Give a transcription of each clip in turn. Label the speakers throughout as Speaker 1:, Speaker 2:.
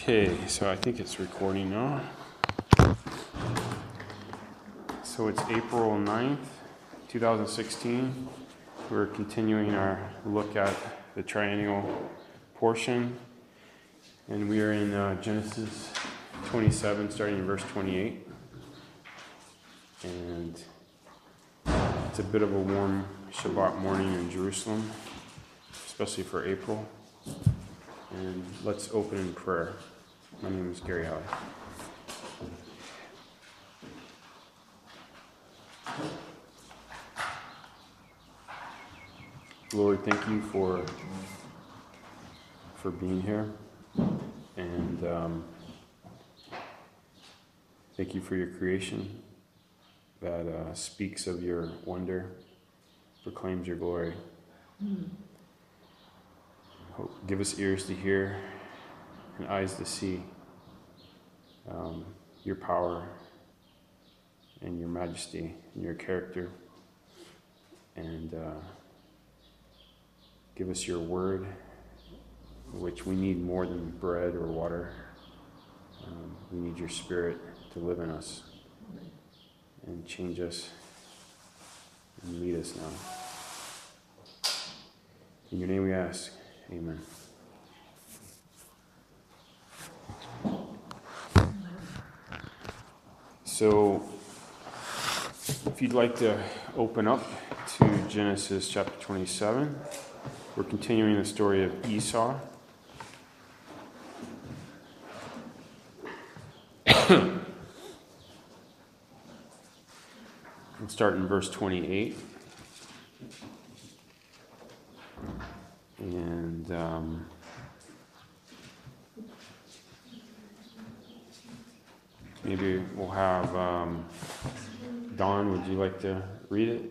Speaker 1: Okay, so I think it's recording now. So it's April 9th, 2016. We're continuing our look at the triennial portion. And we are in Genesis 27, starting in verse 28. And it's a bit of a warm Shabbat morning in Jerusalem, especially for April. And let's open in prayer. My name is Gary Howe. Lord, thank you for being here, and thank you for your creation that speaks of your wonder, proclaims your glory. Give us ears to hear and eyes to see your power and your majesty and your character, and give us your word, which we need more than bread or water. We need your spirit to live in us and change us and lead us now. In your name we ask, amen. So, if you'd like to open up to Genesis chapter 27, we're continuing the story of Esau. We'll start in verse 28. And maybe we'll have Dawn, would you like to read it?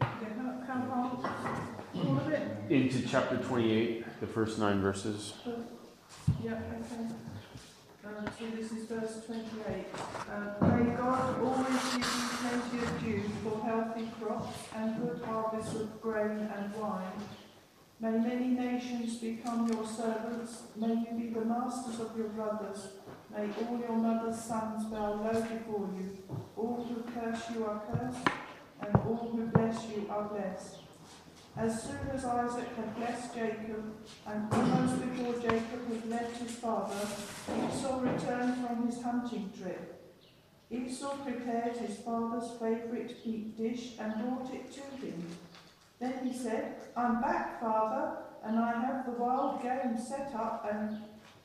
Speaker 1: Into chapter 28, the first 9 verses.
Speaker 2: Yeah, okay. So this is verse 28. May God always give you plenty of dew for healthy crops and good harvests of grain and wine. May many nations become your servants. May you be the masters of your brothers. May all your mother's sons bow low before you. All who curse you are cursed, and all who bless you are blessed. As soon as Isaac had blessed Jacob, and almost before Jacob had left his father, Esau returned from his hunting trip. Esau prepared his father's favourite meat dish and brought it to him. Then he said, "I'm back, father, and I have the wild game set up and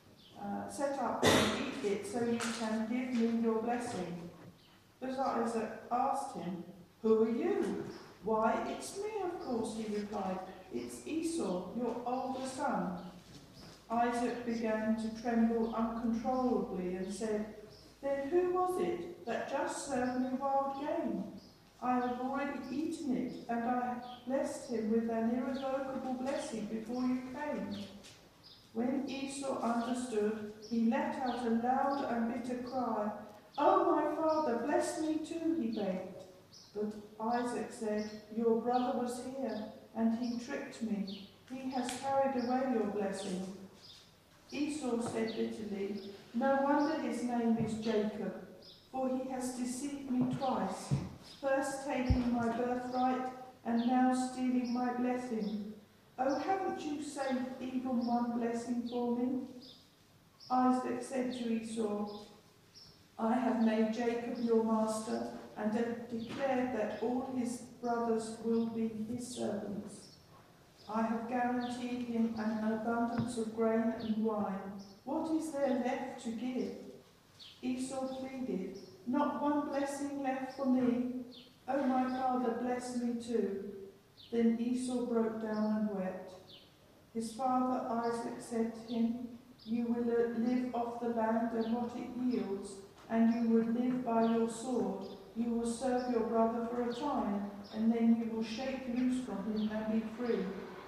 Speaker 2: eat it so you can give me your blessing." But Isaac asked him, "Who are you?" "Why, it's me, of course," he replied. "It's Esau, your older son." Isaac began to tremble uncontrollably and said, "Then who was it that just served me wild game? I have already eaten it, and I blessed him with an irrevocable blessing before you came." When Esau understood, he let out a loud and bitter cry. "Oh, my father, bless me too," he begged. But Isaac said, "Your brother was here, and he tricked me. He has carried away your blessing." Esau said bitterly, "No wonder his name is Jacob, for he has deceived me twice, first taking my birthright and now stealing my blessing. Oh, haven't you saved even one blessing for me?" Isaac said to Esau, "I have made Jacob your master, and have declared that all his brothers will be his servants. I have guaranteed him an abundance of grain and wine. What is there left to give?" Esau pleaded, "Not one blessing left for me. Oh, my father, bless me too." Then Esau broke down and wept. His father Isaac said to him, "You will live off the land and what it yields, and you will live by your sword. You will serve your brother for a time, and then you will shake loose from him and be free."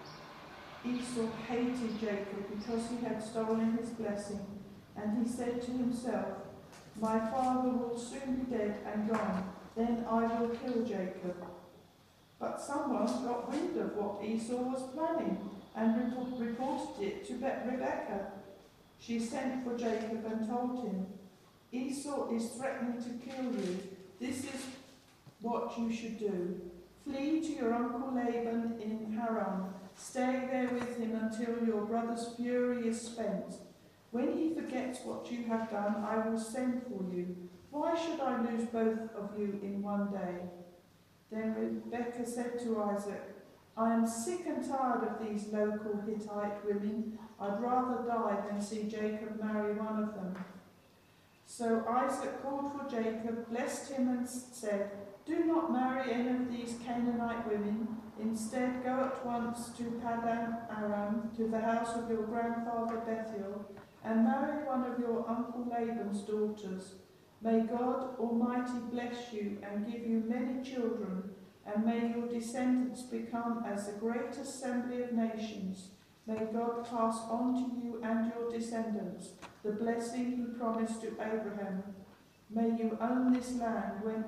Speaker 2: Esau hated Jacob because he had stolen his blessing, and he said to himself, "My father will soon be dead and gone, then I will kill Jacob." But someone got wind of what Esau was planning and reported it to Rebekah. She sent for Jacob and told him, Esau is threatening to kill you. This is what you should do. Flee to your uncle Laban in Haran. Stay there with him until your brother's fury is spent. When he forgets what you have done, I will send for you. Why should I lose both of you in one day? Then Rebekah said to Isaac, I am sick and tired of these local Hittite women. I'd rather die than see Jacob marry one of them. So Isaac called for Jacob, blessed him and said, Do not marry any of these Canaanite women. Instead, go at once to Paddan Aram, to the house of your grandfather Bethuel, and marry one of your uncle Laban's daughters. May God Almighty bless you and give you many children, and may your descendants become as the great assembly of nations. May God pass on to you and your descendants the blessing he promised to Abraham. May you own this land where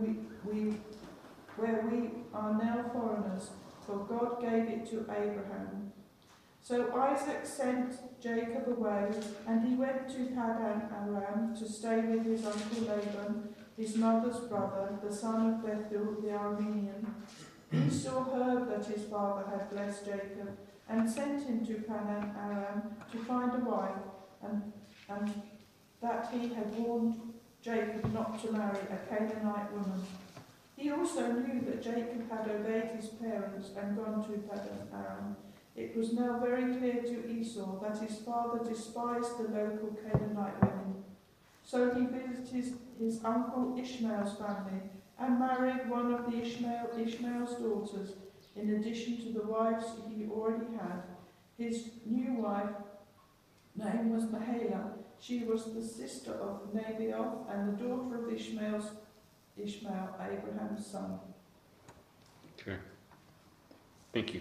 Speaker 2: we are now foreigners, for God gave it to Abraham. So Isaac sent Jacob away, and he went to Paddan Aram to stay with his uncle Laban, his mother's brother, the son of Bethuel the Aramean. Esau heard that his father had blessed Jacob, and sent him to Paddan Aram to find a wife, and that he had warned Jacob not to marry a Canaanite woman. He also knew that Jacob had obeyed his parents and gone to Paddan Aram. It was now very clear to Esau that his father despised the local Canaanite women. So he visited his uncle Ishmael's family and married one of the Ishmael's daughters, in addition to the wives he already had. His new wife name was Mahela. She was the sister of Nabaioth and the daughter of Ishmael, Abraham's son.
Speaker 1: Okay. Thank you.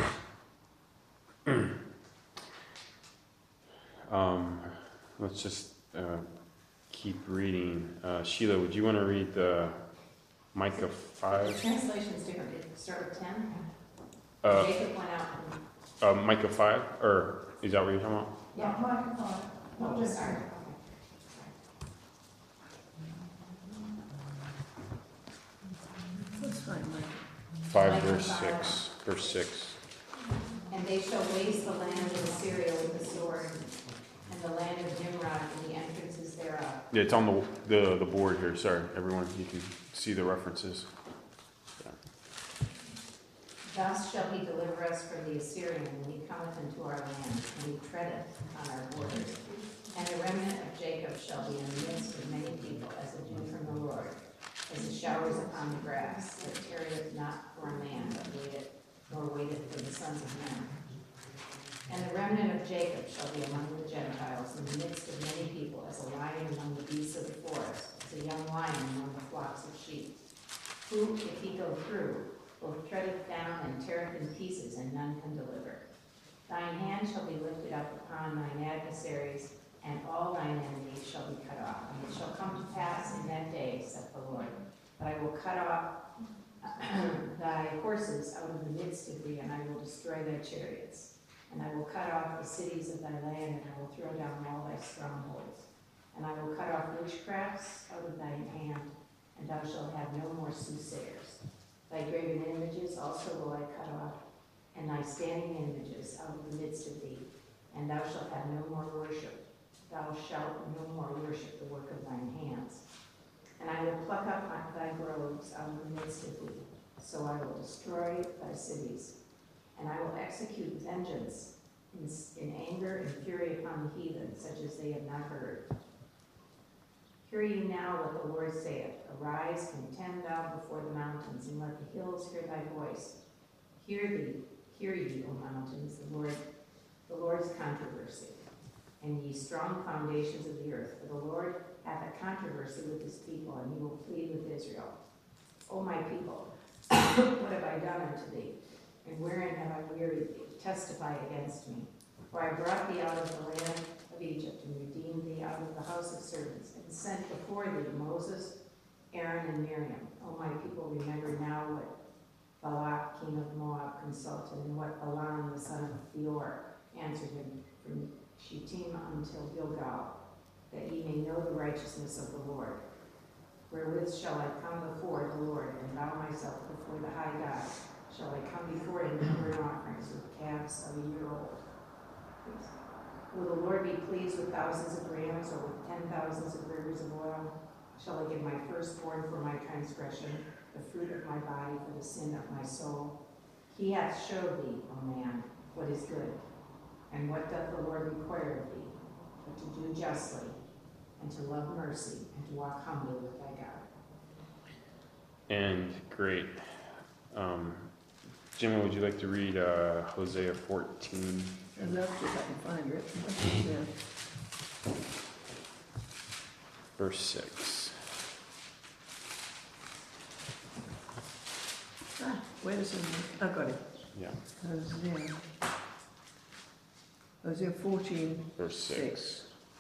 Speaker 1: Let's just keep reading. Sheila, would you want to read Micah
Speaker 3: The
Speaker 1: 5?
Speaker 3: translation's different. Did it start with 10? Jacob went out and...
Speaker 1: Micah 5? Or is that what you're talking about?
Speaker 2: Yeah, Micah 5. Not just
Speaker 3: sorry.
Speaker 1: 5
Speaker 3: Micah
Speaker 1: verse
Speaker 3: 5.
Speaker 1: 6. Verse 6.
Speaker 3: And they shall waste the land of Assyria with the sword, and the land of Nimrod and the entrances thereof.
Speaker 1: Yeah, it's on the board here. Sorry, everyone. You can see the references.
Speaker 3: Thus shall he deliver us from the Assyrian when he cometh into our land, and he treadeth on our borders. And the remnant of Jacob shall be in the midst of many people, as a dew from the Lord, as the showers upon the grass, that tarrieth not for a man, but waiteth, nor waiteth for the sons of men. And the remnant of Jacob shall be among the Gentiles, in the midst of many people, as a lion among the beasts of the forest, as a young lion among the flocks of sheep, who, if he go through, both treadeth down and teareth in pieces, and none can deliver. Thine hand shall be lifted up upon thine adversaries, and all thine enemies shall be cut off. And it shall come to pass in that day, saith the Lord, that I will cut off thy horses out of the midst of thee, and I will destroy thy chariots. And I will cut off the cities of thy land, and I will throw down all thy strongholds. And I will cut off witchcrafts out of thine hand, and thou shalt have no more soothsayers. Thy graven images also will I cut off, and thy standing images out of the midst of thee, and thou shalt have no more worship. Thou shalt no more worship the work of thine hands. And I will pluck up thy groves out of the midst of thee, so I will destroy thy cities. And I will execute vengeance in anger and fury upon the heathen, such as they have not heard. Hear ye now what the Lord saith. Arise, contend thou before the mountains, and let the hills hear thy voice. Hear ye, O mountains, the Lord's controversy, and ye strong foundations of the earth. For the Lord hath a controversy with his people, and he will plead with Israel. O my people, what have I done unto thee? And wherein have I wearied thee? Testify against me. For I brought thee out of the land of Egypt, and redeemed thee out of the house of servants, and sent before thee Moses, Aaron, and Miriam. O my people, remember now what Balak, king of Moab, consulted, and what Balaam, the son of Beor, answered him from Shittim until Gilgal, that ye may know the righteousness of the Lord. Wherewith shall I come before the Lord, and bow myself before the high God? Shall I come before him with burnt offerings, with calves of a year old? Please. Will the Lord be pleased with thousands of rams, or with 10,000s of rivers of oil? Shall I give my firstborn for my transgression, the fruit of my body for the sin of my soul? He hath showed thee, O man, what is good, and what doth the Lord require of thee, but to do justly, and to love mercy, and to walk humbly with thy God.
Speaker 1: And great. Jimmy, would you like to read Hosea 14?
Speaker 4: I'd love to if I can find it. Yeah.
Speaker 1: Verse 6.
Speaker 4: Wait a second. I've got it.
Speaker 1: Yeah.
Speaker 4: Hosea 14,
Speaker 1: Verse 6.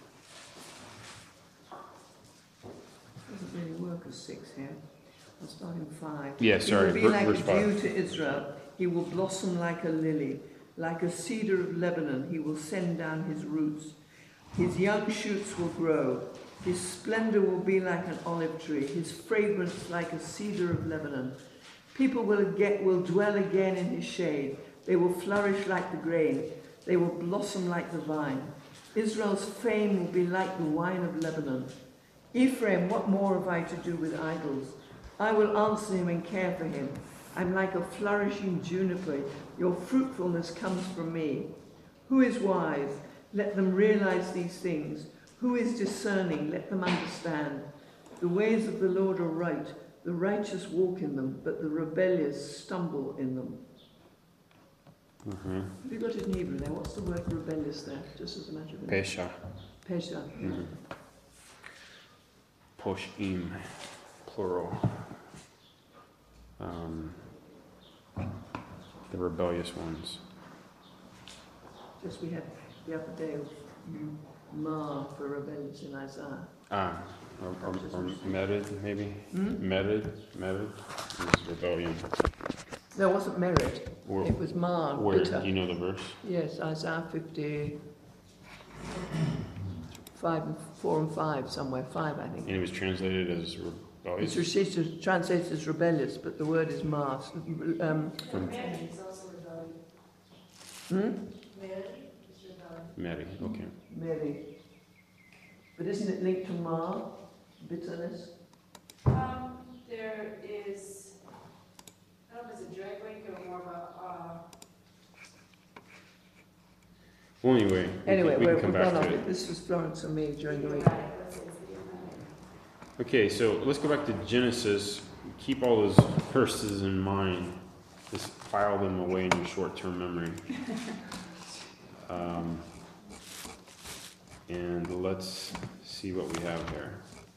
Speaker 4: Doesn't really work as 6 here. I'll start in 5.
Speaker 1: Yeah, sorry.
Speaker 4: He will be like
Speaker 1: Verse
Speaker 4: a
Speaker 1: 5.
Speaker 4: dew to Israel. He will blossom like a lily. Like a cedar of Lebanon, he will send down his roots. His young shoots will grow. His splendor will be like an olive tree. His fragrance like a cedar of Lebanon. People will dwell again in his shade. They will flourish like the grain. They will blossom like the vine. Israel's fame will be like the wine of Lebanon. Ephraim, what more have I to do with idols? I will answer him and care for him. I'm like a flourishing juniper. Your fruitfulness comes from me. Who is wise? Let them realize these things. Who is discerning? Let them understand. The ways of the Lord are right. The righteous walk in them, but the rebellious stumble in them.
Speaker 1: Mm-hmm.
Speaker 4: Have you got it in Hebrew there? What's the word rebellious there? Just as a matter of
Speaker 1: Pesha.
Speaker 4: Pesha.
Speaker 1: Mm-hmm. Poshim, plural. The rebellious ones.
Speaker 4: Just we had the other day Ma for rebellious in Isaiah.
Speaker 1: Or merid, maybe?
Speaker 4: Hmm?
Speaker 1: Merid is rebellion.
Speaker 4: No, it wasn't merit.
Speaker 1: Where,
Speaker 4: It was Ma,
Speaker 1: where
Speaker 4: bitter.
Speaker 1: do you know the verse?
Speaker 4: Yes, Isaiah 50, 4 and 5, somewhere, 5 I think.
Speaker 1: And it was translated as rebellious?
Speaker 4: It's translated as rebellious, but the word is Ma.
Speaker 3: Mary is also rebellion. Mary is rebellion.
Speaker 1: Mary, okay.
Speaker 4: Mary. But isn't it linked to Ma, bitterness?
Speaker 5: There is, I don't know if it's a direct link or more of a,
Speaker 1: Well, anyway, we can come back to it.
Speaker 4: This was Florence and me during the week.
Speaker 1: Okay, so let's go back to Genesis. Keep all those verses in mind. Just file them away in your short-term memory. And let's see what we have here.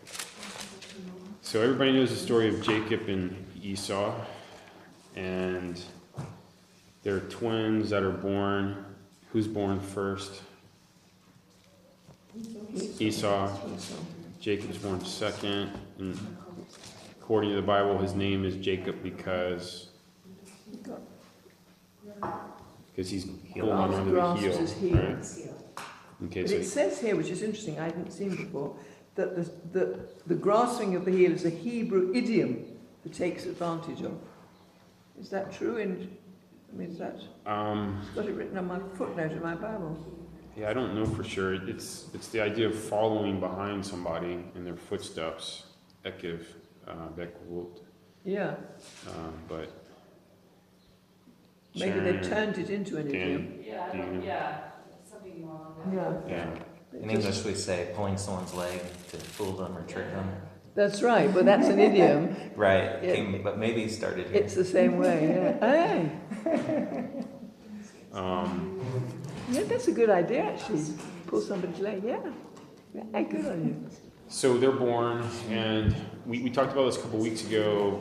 Speaker 1: So everybody knows the story of Jacob and Esau. And there are twins that are born. Who's born first? Esau. Jacob's born second. And according to the Bible, his name is Jacob because he's going under the heel. Right? Okay,
Speaker 4: But
Speaker 1: so
Speaker 4: it says here, which is interesting, I hadn't seen before, that the grasping of the heel is a Hebrew idiom that takes advantage of. Is that true? Is that? It's got it written on my footnote in my Bible.
Speaker 1: Yeah, I don't know for sure. It's the idea of following behind somebody in their footsteps. Ekiv, Bekwut.
Speaker 4: Yeah.
Speaker 1: But
Speaker 4: Maybe they
Speaker 1: Sharon,
Speaker 4: turned it into an idiom.
Speaker 5: yeah, something more on that.
Speaker 4: Yeah.
Speaker 1: yeah.
Speaker 6: In English, we say pulling someone's leg to fool them or trick them.
Speaker 4: That's right, but that's an idiom.
Speaker 6: Right,
Speaker 4: Yeah.
Speaker 6: but maybe it started here.
Speaker 4: It's the same way, yeah. Hey! Yeah, that's a good idea, actually. Pull somebody's leg, yeah. Yeah, good on you.
Speaker 1: So they're born, and we talked about this a couple weeks ago.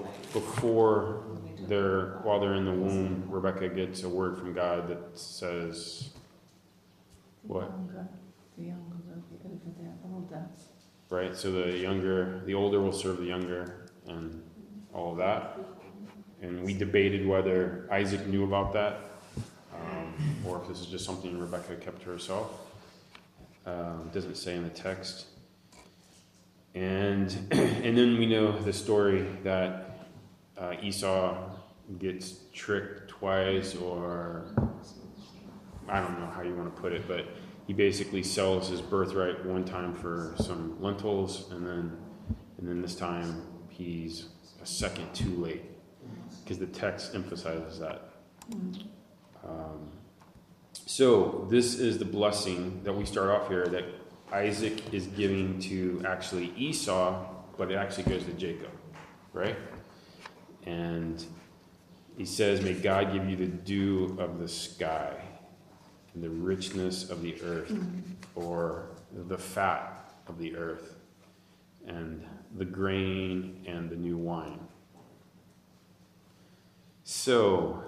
Speaker 1: While they're in the womb, Rebecca gets a word from God that says, what? Right, so the older will serve the younger, and all of that. And we debated whether Isaac knew about that, or if this is just something Rebecca kept to herself. Doesn't say in the text. And and then we know the story that Esau gets tricked twice, or I don't know how you want to put it, but he basically sells his birthright one time for some lentils, and then this time he's a second too late, because the text emphasizes that. So this is the blessing that we start off here that Isaac is giving to actually Esau, but it actually goes to Jacob, right? And he says, may God give you the dew of the sky and the richness of the earth, or the fat of the earth, and the grain and the new wine. So,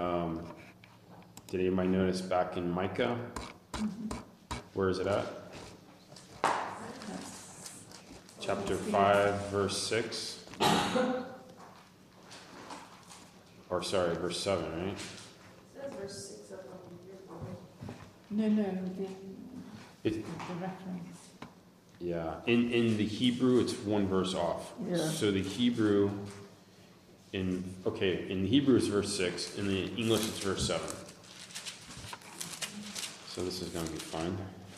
Speaker 1: did anybody notice back in Micah? Where is it at? Chapter 5, verse 6. Or sorry, verse 7, right?
Speaker 5: It says verse 6 up on your board.
Speaker 2: No,
Speaker 1: It,
Speaker 2: the reference.
Speaker 1: yeah, in the Hebrew, it's one verse off.
Speaker 4: Yeah.
Speaker 1: So the Hebrew, in the Hebrew it's verse 6, in the English it's verse 7. So this is going to be fun.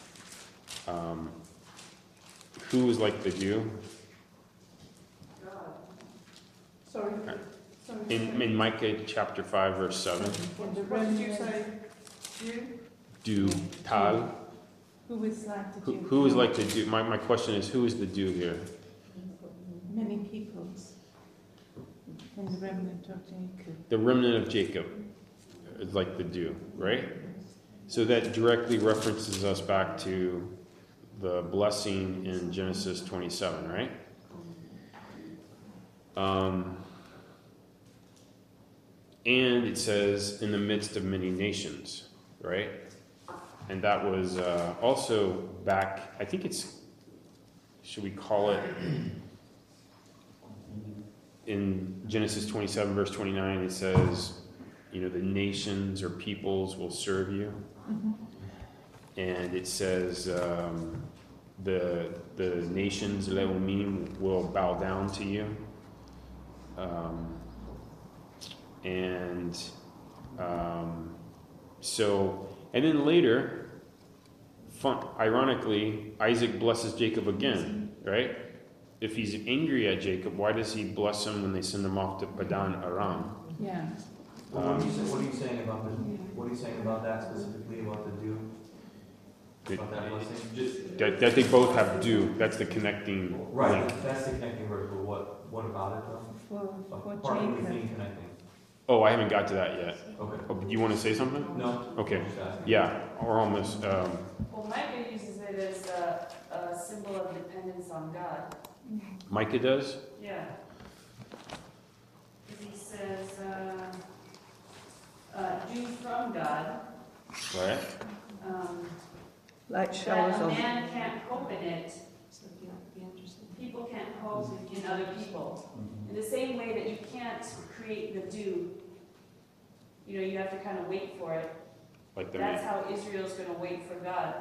Speaker 1: Who is like the dew?
Speaker 5: God.
Speaker 2: Sorry.
Speaker 1: In Micah chapter 5, verse 7.
Speaker 2: What did you say? You?
Speaker 1: Dew, tal.
Speaker 2: Who is like the Jew?
Speaker 1: Who is like the dew? My question is, who is the dew here?
Speaker 2: Many peoples. And the remnant of Jacob.
Speaker 1: The remnant of Jacob is like the dew, right? So that directly references us back to the blessing in Genesis 27, right? And it says, in the midst of many nations, right? And that was also back, I think it's, should we call it, in Genesis 27, verse 29, it says, the nations or peoples will serve you. And it says, the nations, Leumim, will bow down to you. And then later, ironically, Isaac blesses Jacob again, right? If he's angry at Jacob, why does he bless him when they send him off to Padan Aram?
Speaker 2: Yeah.
Speaker 7: Well, what are you saying about this? What are you saying about that specifically, about the dew? About that blessing?
Speaker 1: That they both have dew. That's the connecting
Speaker 7: Right,
Speaker 1: link.
Speaker 7: that's the connecting word, but what about it though?
Speaker 2: For
Speaker 7: Part of the
Speaker 2: Jacob.
Speaker 7: thing connecting.
Speaker 1: Oh, I haven't got to that yet.
Speaker 7: Okay.
Speaker 1: Oh, you want to say something?
Speaker 7: No.
Speaker 1: Okay.
Speaker 7: Just asking.
Speaker 1: Yeah, or almost.
Speaker 5: Well, Micah uses it as a symbol of dependence on God.
Speaker 1: Micah does?
Speaker 5: Yeah. Because he says, dew from God.
Speaker 1: Right?
Speaker 4: Like showers
Speaker 5: That a
Speaker 4: on.
Speaker 5: man can't hope in it. People can't hope in other people. In the same way that you can't create the dew, you have to kind of wait for it.
Speaker 1: Like
Speaker 5: That's how Israel's going to wait for God.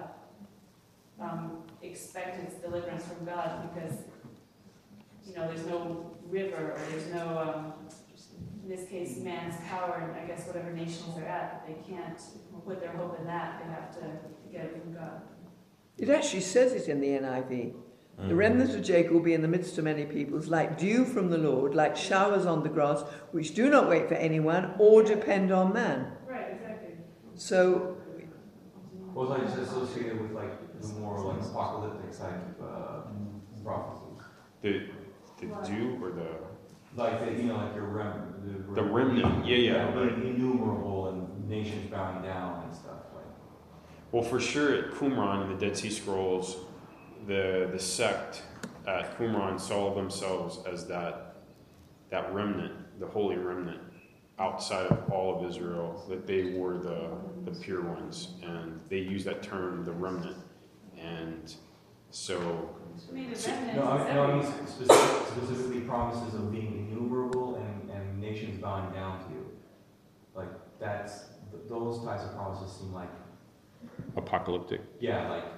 Speaker 5: Expect its deliverance from God, because there's no river, or there's no, in this case, man's power, and I guess whatever nations they're at, they can't put their hope in that. They have to get it from God.
Speaker 4: It actually says it in the NIV. The remnant of Jacob will be in the midst of many peoples, like dew from the Lord, like showers on the grass, which do not wait for anyone or depend on man.
Speaker 5: Right, exactly.
Speaker 4: So,
Speaker 7: Well, it's like associated with like the more like apocalyptic side of prophecies.
Speaker 1: the dew or the
Speaker 7: Like the, like your remnant.
Speaker 1: The remnant, yeah, right.
Speaker 7: Innumerable and nations bowing down and stuff like.
Speaker 1: well, for sure at Qumran in the Dead Sea Scrolls, the sect at Qumran saw themselves as that remnant, the holy remnant, outside of all of Israel, that they were the pure ones, and they use that term, the remnant, and so.
Speaker 5: I mean, the remnant
Speaker 7: No,
Speaker 5: is
Speaker 7: I mean
Speaker 5: everywhere.
Speaker 7: specifically promises of being innumerable and nations bowing down to you. Like those types of promises seem like,
Speaker 1: Apocalyptic.
Speaker 7: yeah, like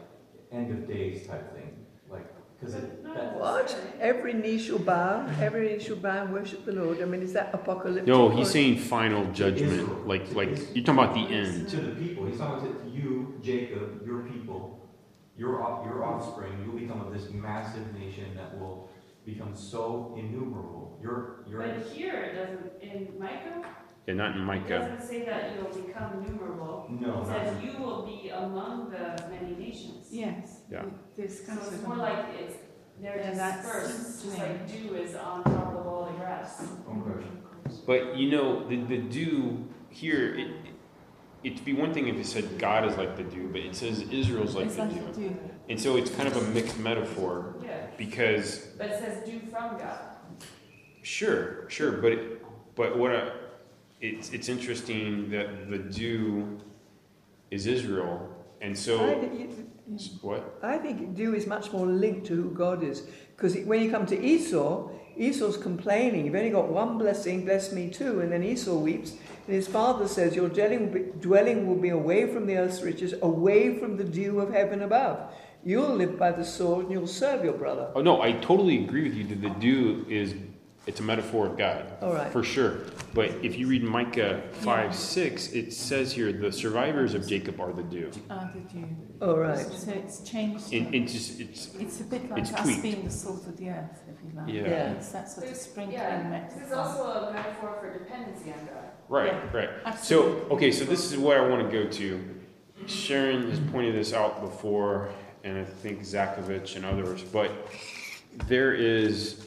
Speaker 7: end of days type thing, like, because
Speaker 4: What? Every knee shall bow, and worship the Lord. I mean, is that apocalyptic?
Speaker 1: No,
Speaker 4: or-
Speaker 1: he's saying final judgment. Like you're talking about the end.
Speaker 7: to the people. He's talking to you, Jacob, your people, your offspring. You'll become of this massive nation that will become so innumerable.
Speaker 5: But here it doesn't, in Micah,
Speaker 1: Yeah, not in
Speaker 5: it
Speaker 1: Micah.
Speaker 5: doesn't say that you'll become numerable.
Speaker 7: No,
Speaker 5: It
Speaker 7: not
Speaker 5: says you will be among the many nations.
Speaker 8: Yes.
Speaker 1: Yeah.
Speaker 8: This
Speaker 5: So
Speaker 8: comes
Speaker 5: it's
Speaker 8: with
Speaker 5: more like it's, they're
Speaker 8: Yeah, that's
Speaker 5: dispersed, just
Speaker 8: me.
Speaker 5: like dew is on top of all the grass.
Speaker 7: okay.
Speaker 1: But you know, the dew here, it'd be one thing if it said God is like the dew, but it says Israel's like
Speaker 8: it's
Speaker 1: the
Speaker 8: like
Speaker 1: dew.
Speaker 8: a dew.
Speaker 1: And so it's kind of a mixed metaphor
Speaker 5: Yeah,
Speaker 1: because,
Speaker 5: but it says dew from God.
Speaker 1: sure, but it's interesting that the dew is Israel, and so what?
Speaker 4: I think dew is much more linked to who God is. Because when you come to Esau, Esau's complaining. You've only got one blessing, bless me too. And then Esau weeps. And his father says, your dwelling will be away from the earth's riches, away from the dew of heaven above. You'll live by the sword and you'll serve your brother.
Speaker 1: Oh no, I totally agree with you that the dew it's a metaphor of God.
Speaker 4: All right.
Speaker 1: For sure. But if you read Micah 5:6, it says here the survivors of Jacob are the dew.
Speaker 8: The dew.
Speaker 4: All right.
Speaker 8: So it's changed.
Speaker 1: It's
Speaker 8: a bit like
Speaker 1: it's
Speaker 8: us
Speaker 1: tweaked.
Speaker 8: being the salt of the earth, if you like.
Speaker 1: Yeah.
Speaker 4: Yeah.
Speaker 8: It's that sort of sprinkling
Speaker 5: Yeah,
Speaker 8: metaphor.
Speaker 5: this is also a metaphor for dependency on God.
Speaker 1: right. So
Speaker 8: Absolutely.
Speaker 1: so this is what I want to go to. Sharon has pointed this out before, and I think Zakovich and others, but there's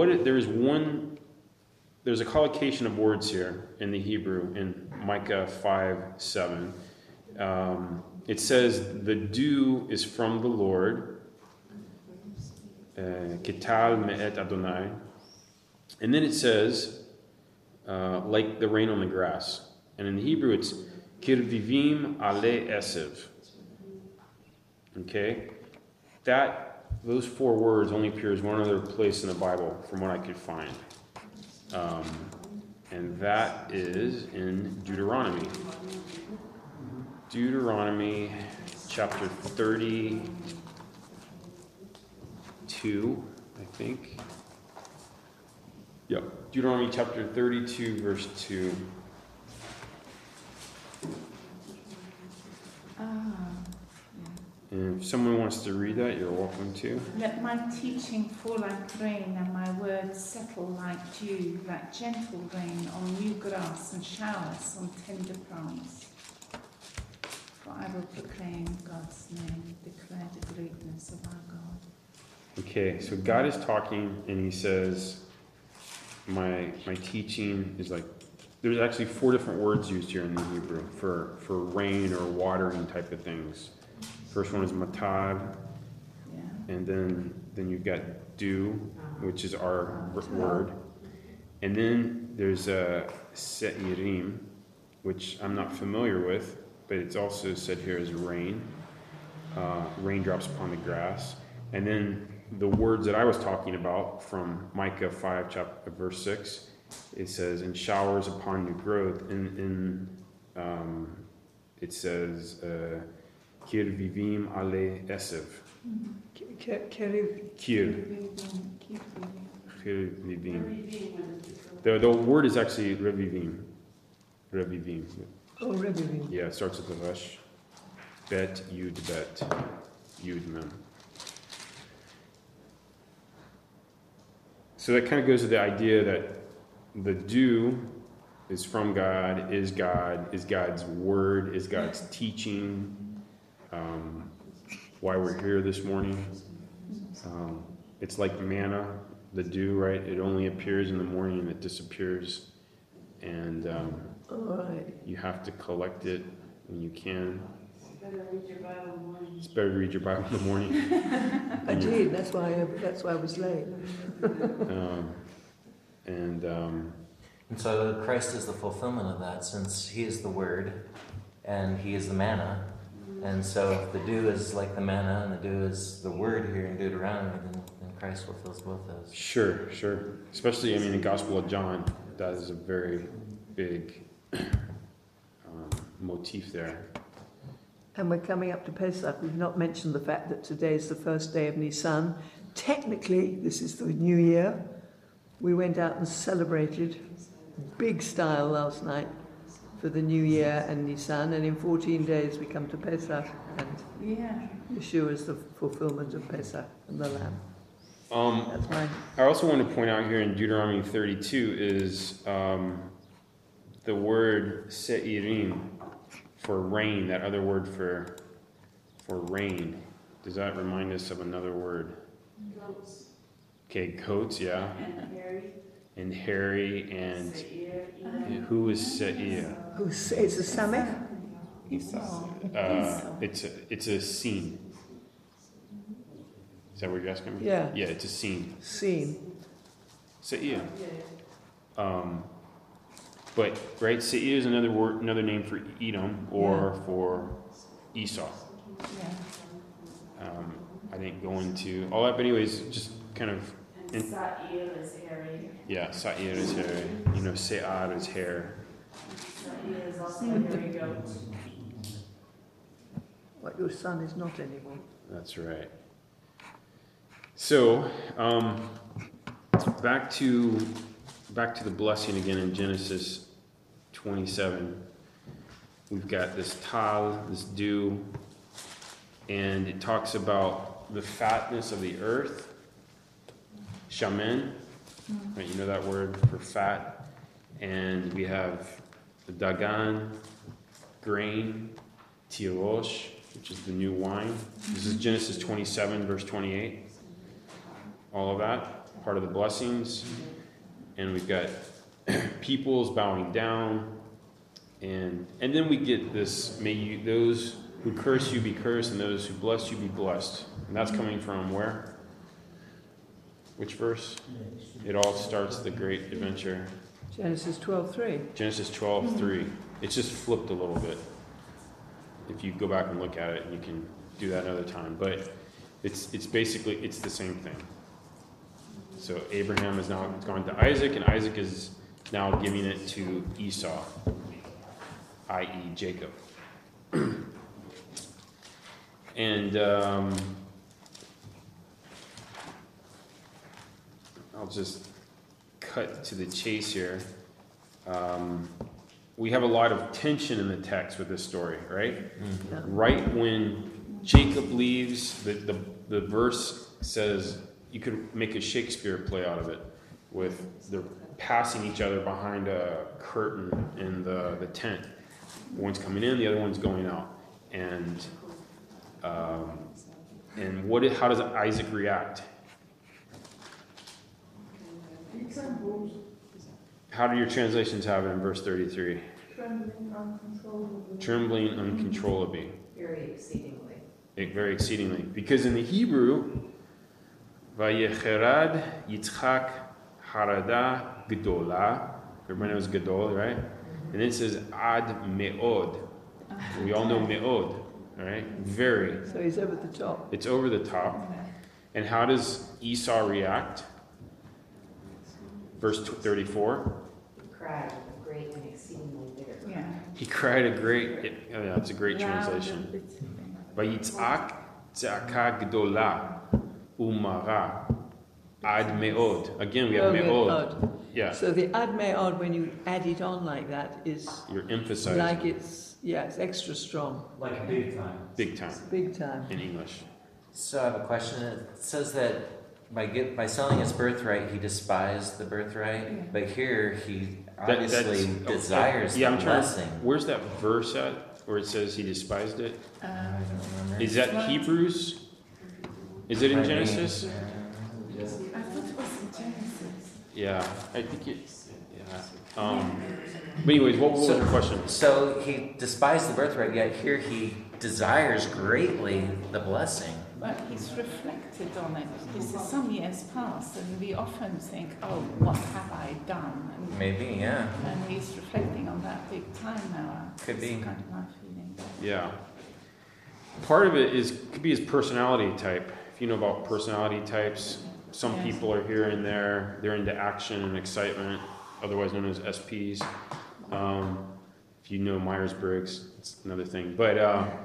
Speaker 1: a collocation of words here in the Hebrew in Micah 5:7. It says the dew is from the Lord, Ketal me'et Adonai, and then it says like the rain on the grass, and in the Hebrew it's kirvivim ale esev. Okay, those four words only appears one other place in the Bible, from what I could find. And that is in Deuteronomy. Deuteronomy chapter 32, I think. Yep, Deuteronomy chapter 32, verse 2. And if someone wants to read that, you're welcome to.
Speaker 8: Let my teaching fall like rain and my words settle like dew, like gentle rain on new grass and showers on tender plants. For I will proclaim God's name, declare the greatness of our God.
Speaker 1: Okay, so God is talking and he says, my teaching is like, there's actually 4 different words used here in the Hebrew for rain or watering type of things. First one is matad,
Speaker 8: Yeah.
Speaker 1: and then you've got dew, which is our word. And then there's a se'irim, which I'm not familiar with, but it's also said here as rain, raindrops upon the grass. And then the words that I was talking about from Micah 5, verse 6, it says, and showers upon new growth. It says, Kir vivim ale esev. Kir vivim. The word is actually revivim. Revivim.
Speaker 4: Oh, Rebbe.
Speaker 1: Yeah, it starts with the resh. Bet, yud, bet. Yud, mem. So that kind of goes to the idea that the dew is from God, is God's word, is God's teaching. Why we're here this morning. It's like manna, the dew, right? It only appears in the morning and it disappears. And
Speaker 4: All right.
Speaker 1: you have to collect it when you can.
Speaker 5: It's better to read your Bible in the morning.
Speaker 1: It's better to read your Bible in the morning.
Speaker 4: I did. That's why I was late.
Speaker 1: And
Speaker 6: so Christ is the fulfillment of that, since he is the word and he is the manna. And so if the dew is like the manna and the dew is the word here in Deuteronomy, then Christ fulfills both those.
Speaker 1: Sure. Especially, I mean, the Gospel of John, that is a very big motif there.
Speaker 4: And we're coming up to Pesach. We've not mentioned the fact that today is the first day of Nisan. Technically, this is the new year. We went out and celebrated big style last night for the new year and Nisan, and in 14 days we come to Pesach, and
Speaker 8: Yeah.
Speaker 4: Yeshua is the fulfillment of Pesach and the Lamb. That's mine.
Speaker 1: I also want to point out here in Deuteronomy 32 is the word se'irim for rain, that other word for rain. Does that remind us of another word?
Speaker 5: Goats.
Speaker 1: Okay, goats, yeah.
Speaker 5: And hairy.
Speaker 1: And hairy, and
Speaker 5: Seir, Edom.
Speaker 1: who is se'ir?
Speaker 4: It's a Samech?
Speaker 8: Esau.
Speaker 1: It's a scene. Is that what you're asking me?
Speaker 4: Yeah.
Speaker 1: Yeah, it's a scene.
Speaker 4: Seen.
Speaker 1: Se'ir.
Speaker 5: Yeah.
Speaker 1: But right, Seir is another word, another name for Edom or for Esau.
Speaker 8: Yeah.
Speaker 1: I didn't go into all that, but anyways, just kind of
Speaker 5: And Sa'ir is hairy.
Speaker 1: yeah. Seir is hair. Se'ar is hair.
Speaker 5: Sa'ir is also a hairy goat.
Speaker 4: What your son is not anymore.
Speaker 1: That's right. So back to the blessing again in Genesis 27. We've got this tal, this dew, and it talks about the fatness of the earth. Shamen, right? You know that word for fat. And we have the dagan, grain, tirosh, which is the new wine. This is Genesis 27, verse 28. All of that, part of the blessings. And we've got peoples bowing down. And then we get this, may you, those who curse you be cursed, and those who bless you be blessed. And that's coming from where? Which verse? It all starts the great adventure.
Speaker 4: Genesis 12:3.
Speaker 1: Genesis 12:3. It's just flipped a little bit. If you go back and look at it, you can do that another time. But it's basically, it's the same thing. So Abraham has now gone to Isaac, and Isaac is now giving it to Esau, i.e. Jacob. And I'll just cut to the chase here. We have a lot of tension in the text with this story, right?
Speaker 4: Yeah.
Speaker 1: Right when Jacob leaves, the verse says, you could make a Shakespeare play out of it, with they're passing each other behind a curtain in the tent. One's coming in, the other one's going out. And how does Isaac react? How do your translations have it in verse 33? Trembling uncontrollably.
Speaker 3: Very exceedingly.
Speaker 1: Very exceedingly. Because in the Hebrew, Vayecherad Yitzchak Harada Gedola. Everybody knows Gedol, right? And then it says Ad Me'od. We all know Me'od, right? Very.
Speaker 4: So he's over the top.
Speaker 1: It's over the top. And how does Esau react? Verse 34.
Speaker 3: He cried a great and exceedingly bitter cry.
Speaker 8: Yeah.
Speaker 1: He cried a great, yeah, that's a great translation. Vayitzak tzaka gdola umara ad me'od. Again, we have me'od. Yeah,
Speaker 4: So the ad me'od, when you add it on like that, is
Speaker 1: you're emphasizing
Speaker 4: like it's extra strong.
Speaker 7: Like big time.
Speaker 1: big time
Speaker 4: Big time.
Speaker 1: in English.
Speaker 6: So I have a question. It says that by selling his birthright, he despised the birthright.
Speaker 8: Yeah.
Speaker 6: But here, he
Speaker 1: That-
Speaker 6: obviously
Speaker 1: that's-
Speaker 6: desires
Speaker 1: Yeah,
Speaker 6: the
Speaker 1: I'm trying.
Speaker 6: blessing.
Speaker 1: Where's that verse at where it says he despised it?
Speaker 6: I don't remember.
Speaker 1: Is that Hebrews? Is it in
Speaker 6: Might be.
Speaker 1: Genesis?
Speaker 8: I thought it was in Genesis.
Speaker 1: Yeah, I think it. Yeah. But anyways, what was the question?
Speaker 6: So he despised the birthright, yet here he desires greatly the blessing.
Speaker 8: But he's reflected on it. This is some years past, and we often think, oh, what have I done?
Speaker 6: Maybe, yeah.
Speaker 8: And he's reflecting on that big time now.
Speaker 6: Could be.
Speaker 8: That's kind of my feeling.
Speaker 1: Yeah. Part of it could be his personality type. If you know about personality types, some
Speaker 8: Yes.
Speaker 1: people are here and there. They're into action and excitement, otherwise known as SPs. If you know Myers-Briggs, it's another thing. But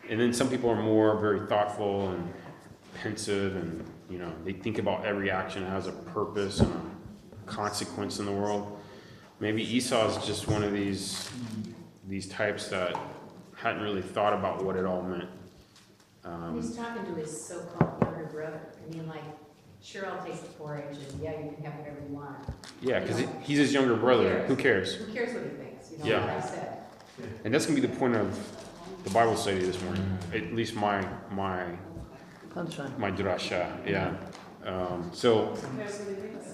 Speaker 1: And then some people are more very thoughtful and pensive, and they think about every action has a purpose and a consequence in the world. Maybe Esau is just one of these types that hadn't really thought about what it all meant.
Speaker 3: He's talking to his so-called younger brother. I mean, like, sure, I'll take the porridge, and yeah, you can have whatever you want.
Speaker 1: Yeah, because he's his younger brother. Who cares?
Speaker 3: Who cares what he thinks?
Speaker 1: Yeah.
Speaker 3: What I said.
Speaker 1: And that's going to be the point of the Bible study this morning. At least my
Speaker 4: Punchline.
Speaker 1: drasha. Yeah. So
Speaker 5: Cares what he thinks.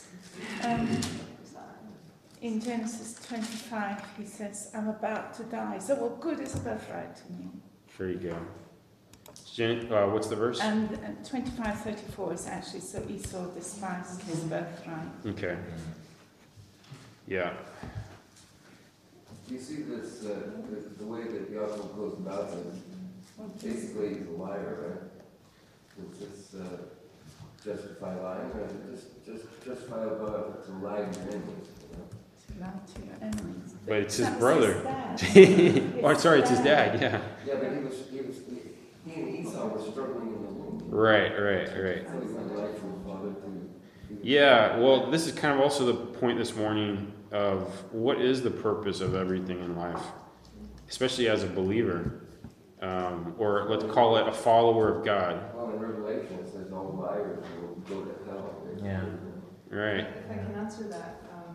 Speaker 8: In Genesis 25, he says, I'm about to die. So what good is a birthright to me?
Speaker 1: there you go. What's the verse?
Speaker 8: And 25:34 is actually, so Esau despised his birthright.
Speaker 1: Okay. Yeah.
Speaker 9: You see this, the way that the author goes about it, basically he's a liar, right? It's just justify lying, or just justify to lie to your enemies.
Speaker 8: To lie to your enemies.
Speaker 1: But it's his
Speaker 8: That was
Speaker 1: brother.
Speaker 8: his dad.
Speaker 1: Oh, sorry, it's his dad. Yeah.
Speaker 9: Yeah, but he and Esau were struggling in the womb.
Speaker 1: Right.
Speaker 9: So he went right from his father to.
Speaker 1: Yeah. Well, this is kind of also the point this morning of what is the purpose of everything in life, especially as a believer, or let's call it a follower of God.
Speaker 9: Well, in Revelation it says all liars will go to hell.
Speaker 6: Yeah.
Speaker 1: Right.
Speaker 10: If I can answer that,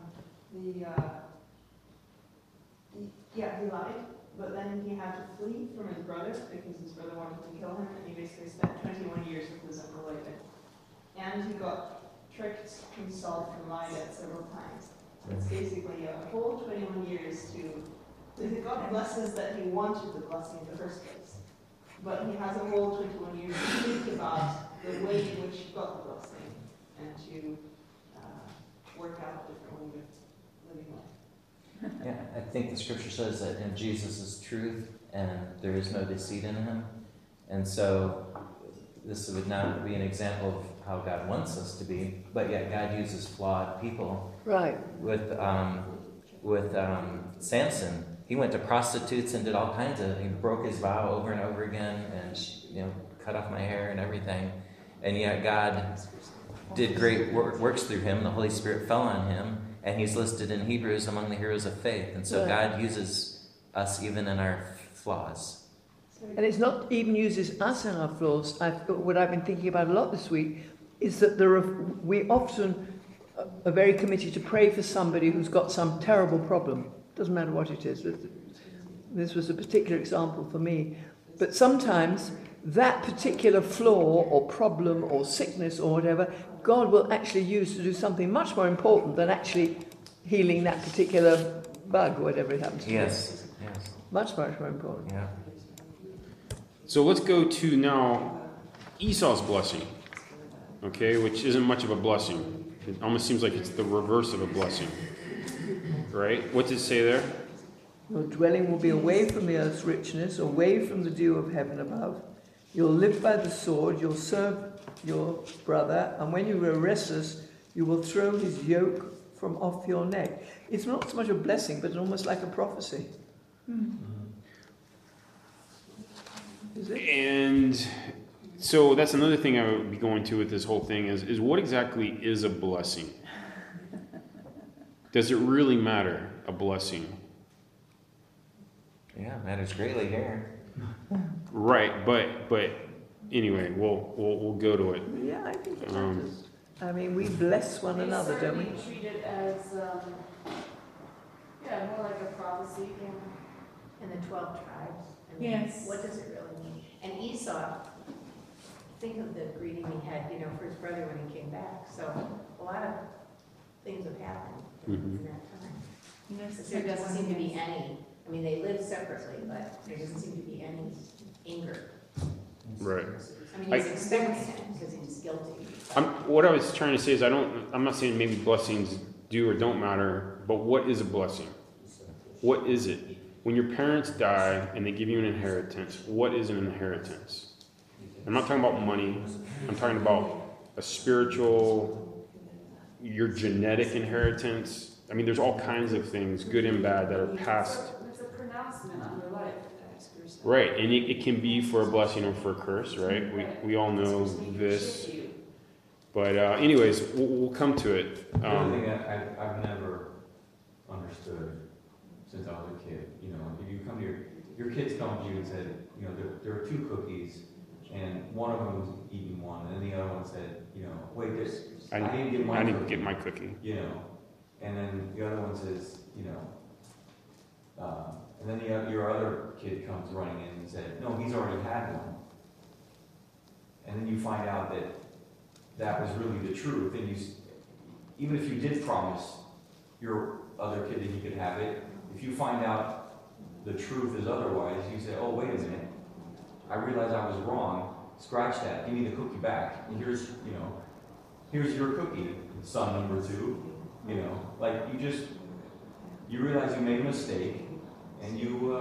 Speaker 10: he lied, but then he had to flee from his brother because his brother wanted to kill him, and he basically spent 21 years with his uncle Laban. And he got tricked himself and lied at several times. It's basically a whole 21 years to God blesses that he wanted the blessing in the first place. But he has a whole 21 years to think about the way in which he got the blessing and to work out a different way of living life.
Speaker 6: Yeah, I think the scripture says that in Jesus is truth and there is no deceit in him. And so this would not be an example of how God wants us to be, but yet God uses flawed people.
Speaker 4: Right.
Speaker 6: With Samson, he went to prostitutes and did all kinds of, he broke his vow over and over again and, cut off my hair and everything. And yet God did great works through him. The Holy Spirit fell on him. And he's listed in Hebrews among the heroes of faith. And so God uses us even in our flaws.
Speaker 4: And it's not even uses us in our flaws. What I've been thinking about a lot this week is that we often are very committed to pray for somebody who's got some terrible problem. Doesn't matter what it is. This was a particular example for me. But sometimes that particular flaw or problem or sickness or whatever, God will actually use to do something much more important than actually healing that particular bug, whatever it happens to be.
Speaker 6: Yes.
Speaker 4: Much more important.
Speaker 6: Yeah.
Speaker 1: So let's go to now Esau's blessing, okay, which isn't much of a blessing. It almost seems like it's the reverse of a blessing, right? What does it say there?
Speaker 4: Your dwelling will be away from the earth's richness, away from the dew of heaven above. You'll live by the sword, you'll serve your brother, and when you are restless, you will throw his yoke from off your neck. It's not so much a blessing, but almost like a prophecy. Is it?
Speaker 1: And so that's another thing I would be going to with this whole thing is what exactly is a blessing? Does it really matter, a blessing?
Speaker 6: Yeah, matters greatly here.
Speaker 1: Right, but anyway, we'll go to it.
Speaker 4: Yeah, I think it matters. I mean, we bless one another, don't we?
Speaker 5: They certainly treat it as, more like a prophecy.
Speaker 3: And the 12 tribes. I mean,
Speaker 8: Yes.
Speaker 3: What does it really mean? And Esau, think of the greeting he had, for his brother when he came back. So a lot of things have happened in that time.
Speaker 8: Yes,
Speaker 3: There doesn't seem to be any. I mean, they live separately, but there doesn't seem to be any anger.
Speaker 1: Right.
Speaker 3: I mean, he's expecting it because he's guilty.
Speaker 1: What I was trying to say is I'm not saying maybe blessings do or don't matter, but what is a blessing? What is it? When your parents die and they give you an inheritance, what is an inheritance? I'm not talking about money. I'm talking about a spiritual, your genetic inheritance. I mean, there's all kinds of things, good and bad, that are passed.
Speaker 5: There's a pronouncement on your life.
Speaker 1: Right, and it can be for a blessing or for a curse, right? We all know this. But anyways, we'll come to it.
Speaker 7: The other thing that I've never understood since I was a kid, you know, if you come to your kids come to you and said, you know, there are 2 cookies, and one of them was eating one, and then the other one said, you know, wait, I didn't get my cookie. You know, and then the other one says, you know, and then your other kid comes running in and said, no, he's already had one. And then you find out that was really the truth, and even if you did promise your other kid that he could have it, if you find out the truth is otherwise, you say, oh, wait a minute, I realize I was wrong, scratch that, give me the cookie back, and here's your cookie, son number 2, you know, like you realize you made a mistake, and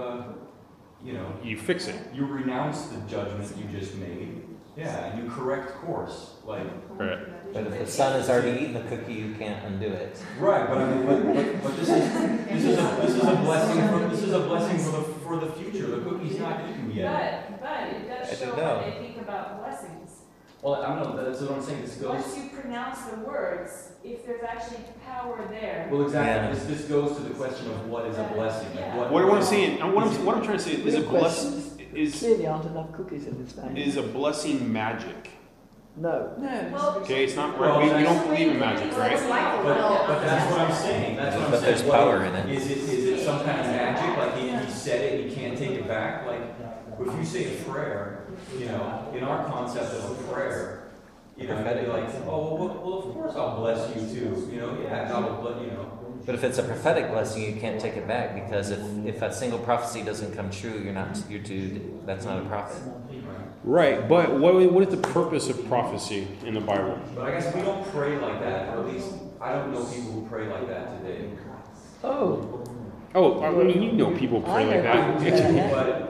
Speaker 7: you
Speaker 1: fix it.
Speaker 7: You renounce the judgment you just made, yeah, and you correct course, like.
Speaker 1: Right.
Speaker 6: But if the son has already eaten the cookie, you can't undo it.
Speaker 7: Right, but I mean, but this is a blessing. This is a blessing for the future. The cookie's not eaten yet.
Speaker 5: But it does show how they think about blessings.
Speaker 7: Well, I don't know. That's what I'm saying. This goes.
Speaker 5: Once you pronounce the words, if there's actually power there.
Speaker 7: Well, exactly. Yeah. This goes to the question of what is a blessing.
Speaker 5: Yeah.
Speaker 7: Like
Speaker 1: what I'm saying, what I'm trying to say is a blessing.
Speaker 4: Clearly aren't enough cookies in this family.
Speaker 1: Is a blessing magic?
Speaker 4: No.
Speaker 5: Well,
Speaker 1: Okay, it's not right. We don't believe in magic, right?
Speaker 7: But that's what I'm saying. That's what I'm saying.
Speaker 6: But there's power in it.
Speaker 7: Is it some kind of magic? Like he said it, and he can't take it back. Like if you say a prayer, you know, in our concept of a prayer, you know, you'd be like, oh, well, of course I'll bless you too. You know, yeah, God will bless you know.
Speaker 6: But if it's a prophetic blessing, you can't take it back, because if a single prophecy doesn't come true, that's not a prophet.
Speaker 1: Right, but what is the purpose of prophecy in the Bible?
Speaker 7: But I guess we don't pray like that, or at least I don't know people who pray like that today.
Speaker 4: Oh,
Speaker 1: I mean, you know people pray like that.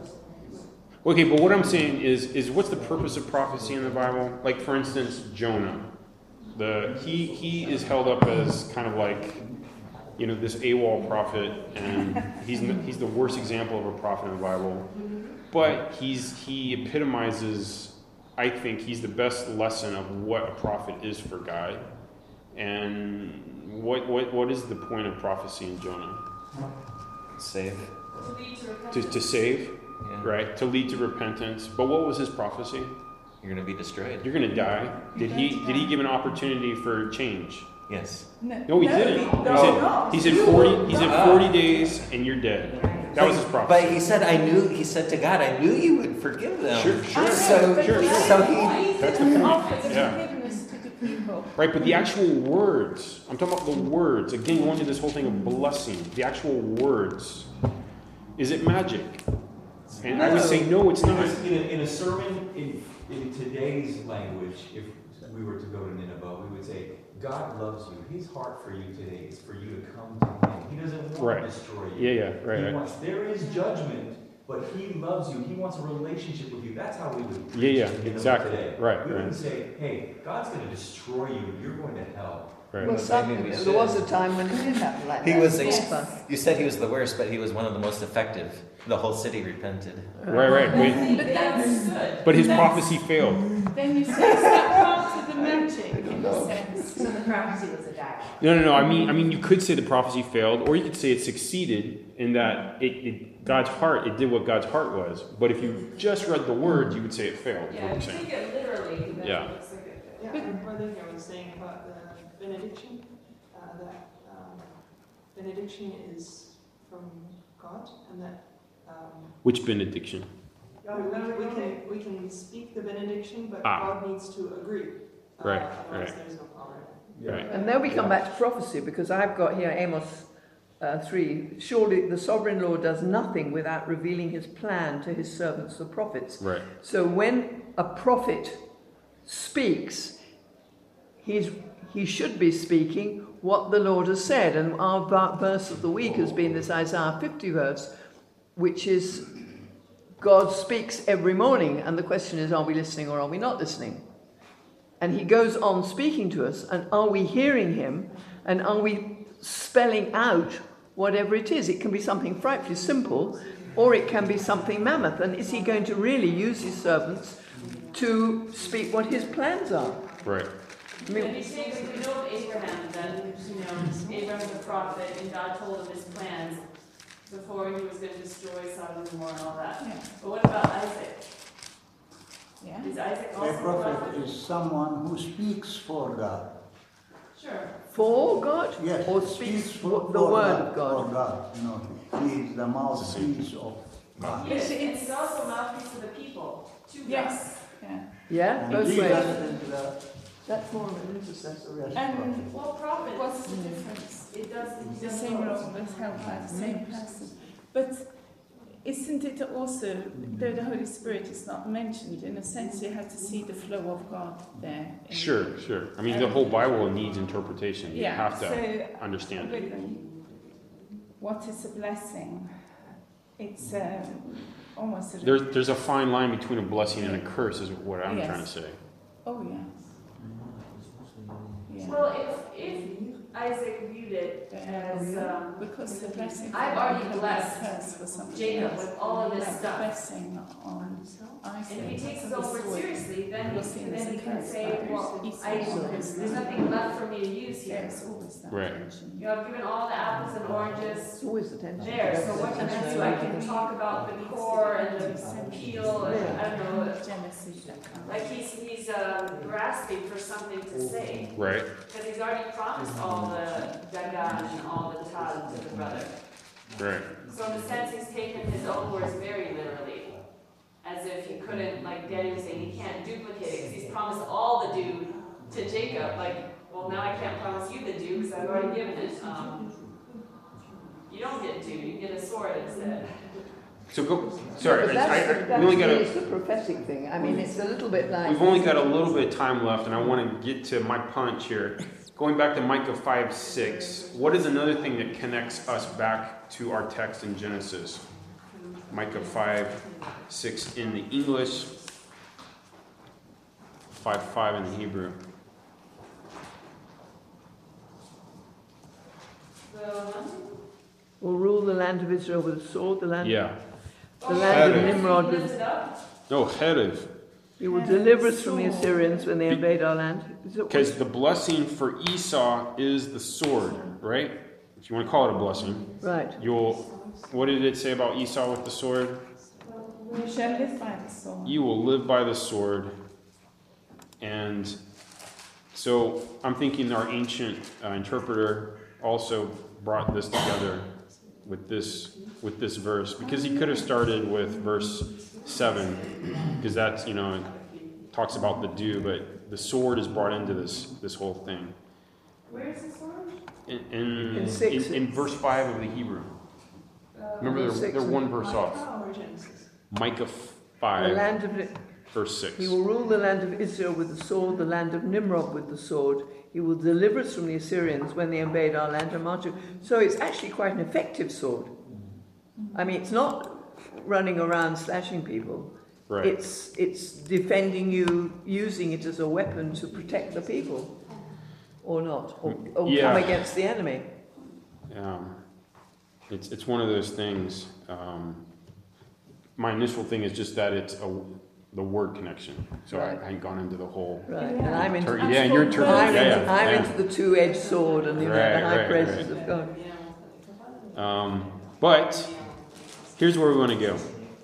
Speaker 1: Okay, but what I'm saying is what's the purpose of prophecy in the Bible? Like, for instance, Jonah. He is held up as kind of like, you know, this AWOL prophet, and he's the worst example of a prophet in the Bible. But he epitomizes, I think, he's the best lesson of what a prophet is for God. And what is the point of prophecy in Jonah?
Speaker 6: Save.
Speaker 1: To save,
Speaker 6: Yeah.
Speaker 1: right? To lead to repentance. But what was his prophecy?
Speaker 6: You're going to be destroyed.
Speaker 1: You're going to die. Did he give an opportunity for change?
Speaker 6: Yes.
Speaker 1: No, he didn't. He said 40 days and you're dead. That was his prophecy.
Speaker 6: But he said to God, I knew you would forgive them.
Speaker 1: Sure.
Speaker 6: So he
Speaker 1: That's the point. Yeah. Right, but the actual words, I'm talking about the words. Again, going to this whole thing of blessing. The actual words. Is it magic? And I would say no, it's not.
Speaker 7: In a sermon, in today's language, if we were to go to Nineveh, we would say, God loves you. His heart for you today is for you to come to Him. He doesn't want to destroy you.
Speaker 1: Yeah, right.
Speaker 7: There is judgment, but He loves you. He wants a relationship with you. That's how we would preach
Speaker 1: exactly.
Speaker 7: today.
Speaker 1: Right.
Speaker 7: We wouldn't say, hey, God's going to destroy you. You're going to hell.
Speaker 1: Right.
Speaker 4: well, there was a time when he did happen like that.
Speaker 6: You said he was the worst, but he was one of the most effective. The whole city repented.
Speaker 1: Right.
Speaker 5: But that's good.
Speaker 1: But his prophecy failed.
Speaker 8: Then you say, is that part of the magic in a sense?
Speaker 3: So the prophecy was a die.
Speaker 1: No. I mean, you could say the prophecy failed, or you could say it succeeded in that God's heart, it did what God's heart was. But if you just read the words, you would say it failed. Is what
Speaker 5: Yeah,
Speaker 1: I'm
Speaker 5: if you
Speaker 1: saying.
Speaker 5: take it literally, then
Speaker 1: Yeah.
Speaker 5: it looks like it.
Speaker 10: Yeah, my brother here was saying about the benediction, that benediction is from God, and that
Speaker 1: Which benediction?
Speaker 10: we can speak the benediction, but
Speaker 1: Ah.
Speaker 10: God needs to agree.
Speaker 1: Right,
Speaker 10: Otherwise
Speaker 1: right.
Speaker 10: there's no power in it.
Speaker 1: Right.
Speaker 4: And then we come back to prophecy, because I've got here Amos 3. Surely the sovereign Lord does nothing without revealing his plan to his servants, the prophets.
Speaker 1: Right.
Speaker 4: So when a prophet speaks, he should be speaking what the Lord has said. And our verse of the week has been this Isaiah 50 verse, which is God speaks every morning. And the question is, are we listening or are we not listening? And he goes on speaking to us, and are we hearing him? And are we spelling out whatever it is? It can be something frightfully simple, or it can be something mammoth. And is he going to really use his servants to speak what his plans are?
Speaker 1: Right.
Speaker 4: I
Speaker 5: If
Speaker 4: mean,
Speaker 5: you take, we know of Abraham, that, Abraham was a prophet, and God told him his plans before he was going to destroy Sodom and Gomorrah and all that.
Speaker 8: Yeah.
Speaker 5: But what about Isaac?
Speaker 8: Yeah.
Speaker 5: Is Isaac
Speaker 11: A
Speaker 5: also a
Speaker 11: prophet
Speaker 5: prophet?
Speaker 11: is someone who speaks for God.
Speaker 5: Sure.
Speaker 4: for God?
Speaker 11: Yes,
Speaker 4: Or
Speaker 11: speaks
Speaker 4: speaks
Speaker 11: for
Speaker 4: the word of
Speaker 11: For
Speaker 4: God?
Speaker 11: God, he is the mouthpiece of God.
Speaker 5: Yes, and he's also a mouthpiece of the people, to God.
Speaker 8: Yes. Yeah.
Speaker 4: Yeah,
Speaker 11: And
Speaker 4: both
Speaker 11: Jesus
Speaker 4: ways.
Speaker 11: is the
Speaker 4: That's more of an intercessor.
Speaker 11: yes,
Speaker 8: And
Speaker 11: prophet.
Speaker 5: Well, prophet,
Speaker 8: what's the difference?
Speaker 5: it does
Speaker 8: The same role is held by the same person. But isn't it also, though the Holy Spirit is not mentioned, in a sense you have to see the flow of God there.
Speaker 1: Sure. I mean, the whole Bible needs interpretation. You
Speaker 8: Yeah,
Speaker 1: have to
Speaker 8: so
Speaker 1: understand it.
Speaker 8: what is a blessing? It's almost a...
Speaker 1: There's a fine line between a blessing and a curse, is what I'm
Speaker 8: Yes.
Speaker 1: trying to say.
Speaker 8: Oh, yes. Yeah.
Speaker 5: Well, if Isaac viewed it as,
Speaker 8: Because the blessing...
Speaker 5: I've already
Speaker 8: can be a
Speaker 5: blessed
Speaker 8: curse for something
Speaker 5: Jacob
Speaker 8: else.
Speaker 5: with all of this
Speaker 8: Like
Speaker 5: stuff.
Speaker 8: blessing on Isaac.
Speaker 5: And if he takes his
Speaker 8: because
Speaker 5: own word
Speaker 8: the sword
Speaker 5: seriously, then
Speaker 8: was seen as
Speaker 5: he
Speaker 8: a
Speaker 5: can
Speaker 8: curse,
Speaker 5: say,
Speaker 8: but
Speaker 5: well,
Speaker 8: there's
Speaker 5: there's nothing left for me to use here.
Speaker 8: There's always that
Speaker 1: Right.
Speaker 8: tension.
Speaker 5: You know, I've given all the apples and oranges
Speaker 4: It's always the tension.
Speaker 5: there, so what can I do? I can talk about the core and the peel, and I don't know,
Speaker 8: Jealousy, that kind of...
Speaker 5: like he's grasping for something to say.
Speaker 1: Right.
Speaker 5: Because he's already promised all the Dagan and all the Tad to the brother.
Speaker 1: Right.
Speaker 5: So in a sense, he's taken his own words very literally. As if he couldn't, like Daddy was saying, he can't duplicate it, because he's promised all the dew to Jacob. Like, well, now I can't promise you the dew, because I've already given it. You don't get dew, you get a sword instead.
Speaker 1: So go. Sorry,
Speaker 4: But that's
Speaker 1: we only got
Speaker 4: it's the prophetic thing. I mean, it's a little bit like...
Speaker 1: We've only got a little bit of time left, and I want to get to my punch here. Going back to Micah 5:6, what is another thing that connects us back to our text in Genesis? Micah 5:6 in the English, 5:5 in the Hebrew.
Speaker 4: Will rule the land of Israel with a sword, the land,
Speaker 1: Yeah.
Speaker 4: the land of
Speaker 1: Herev.
Speaker 4: Nimrod
Speaker 5: Lift
Speaker 4: with...
Speaker 5: it up.
Speaker 1: No, Herev.
Speaker 4: He will deliver us from the Assyrians when they invade our land. Is it
Speaker 1: Because the blessing for Esau is the sword, right? If you want to call it a blessing.
Speaker 4: right.
Speaker 1: What did it say about Esau with the sword?
Speaker 8: You shall live by the sword.
Speaker 1: You will live by the sword. And so I'm thinking our ancient interpreter also brought this together with this verse, because he could have started with verse 7, because that's, talks about the dew, but the sword is brought into this whole thing.
Speaker 5: Where is the sword?
Speaker 4: In six.
Speaker 1: In verse 5 of the Hebrew. Remember, they're one verse off.
Speaker 5: Or Genesis?
Speaker 1: Micah
Speaker 4: The
Speaker 1: 5,
Speaker 4: land of...
Speaker 1: verse 6.
Speaker 4: He will rule the land of Israel with the sword, the land of Nimrod with the sword. He will deliver us from the Assyrians when they invade our land and march. So it's actually quite an effective sword. I mean, it's not running around slashing people.
Speaker 1: Right.
Speaker 4: It's defending you, using it as a weapon to protect the people, or not, or
Speaker 1: Yeah.
Speaker 4: come against the enemy.
Speaker 1: It's one of those things. My initial thing is just that it's the word connection. So
Speaker 4: Right.
Speaker 1: I hadn't gone into the whole.
Speaker 4: Right, and I'm into
Speaker 1: Yeah, and you're interpreting.
Speaker 4: I'm into the two-edged sword and the high
Speaker 1: Right,
Speaker 4: praises
Speaker 1: right.
Speaker 4: of God.
Speaker 1: But here's where we want to go.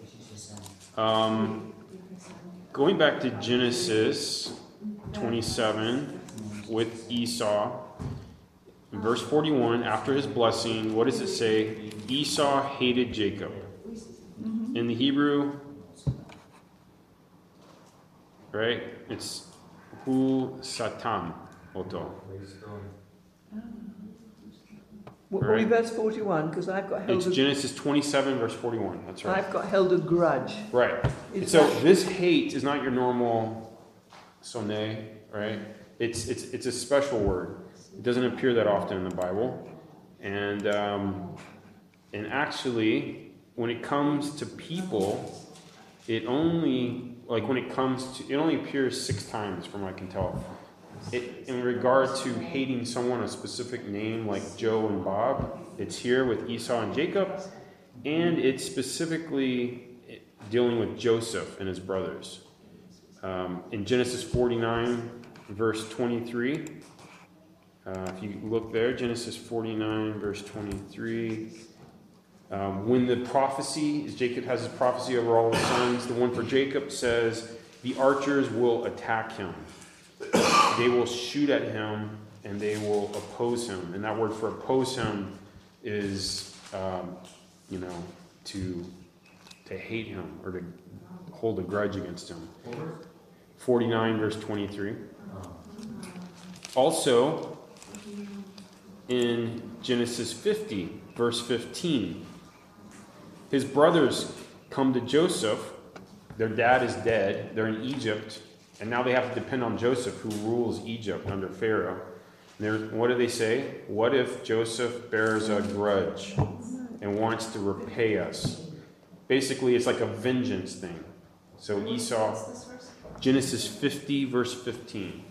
Speaker 1: Going back to Genesis 27 with Esau, in verse 41, after his blessing, what does it say? Esau hated Jacob. In the Hebrew, right? It's hu satam oto.
Speaker 4: What were we verse 41? Because I've got held
Speaker 1: It's Genesis 27, verse 41. That's right.
Speaker 4: I've got held a grudge.
Speaker 1: Right.
Speaker 4: Is
Speaker 1: So
Speaker 4: that-
Speaker 1: this hate is not your normal sonne, right? It's a special word. It doesn't appear that often in the Bible, and actually, when it comes to people, it only appears 6 times, from what I can tell. In regard to hating someone, a specific name like Joe and Bob, it's here with Esau and Jacob, and it's specifically dealing with Joseph and his brothers. In Genesis 49, verse 23, if you look there, Genesis 49, verse 23, when the prophecy, Jacob has his prophecy over all his sons, the one for Jacob says, the archers will attack him. They will shoot at him and they will oppose him. And that word for oppose him is, to hate him or to hold a grudge against him. 49, verse 23. Also, in Genesis 50, verse 15, his brothers come to Joseph. Their dad is dead. They're in Egypt. And now they have to depend on Joseph, who rules Egypt under Pharaoh. What do they say? What if Joseph bears a grudge and wants to repay us? Basically, it's like a vengeance thing. So Esau, Genesis 50, verse 15.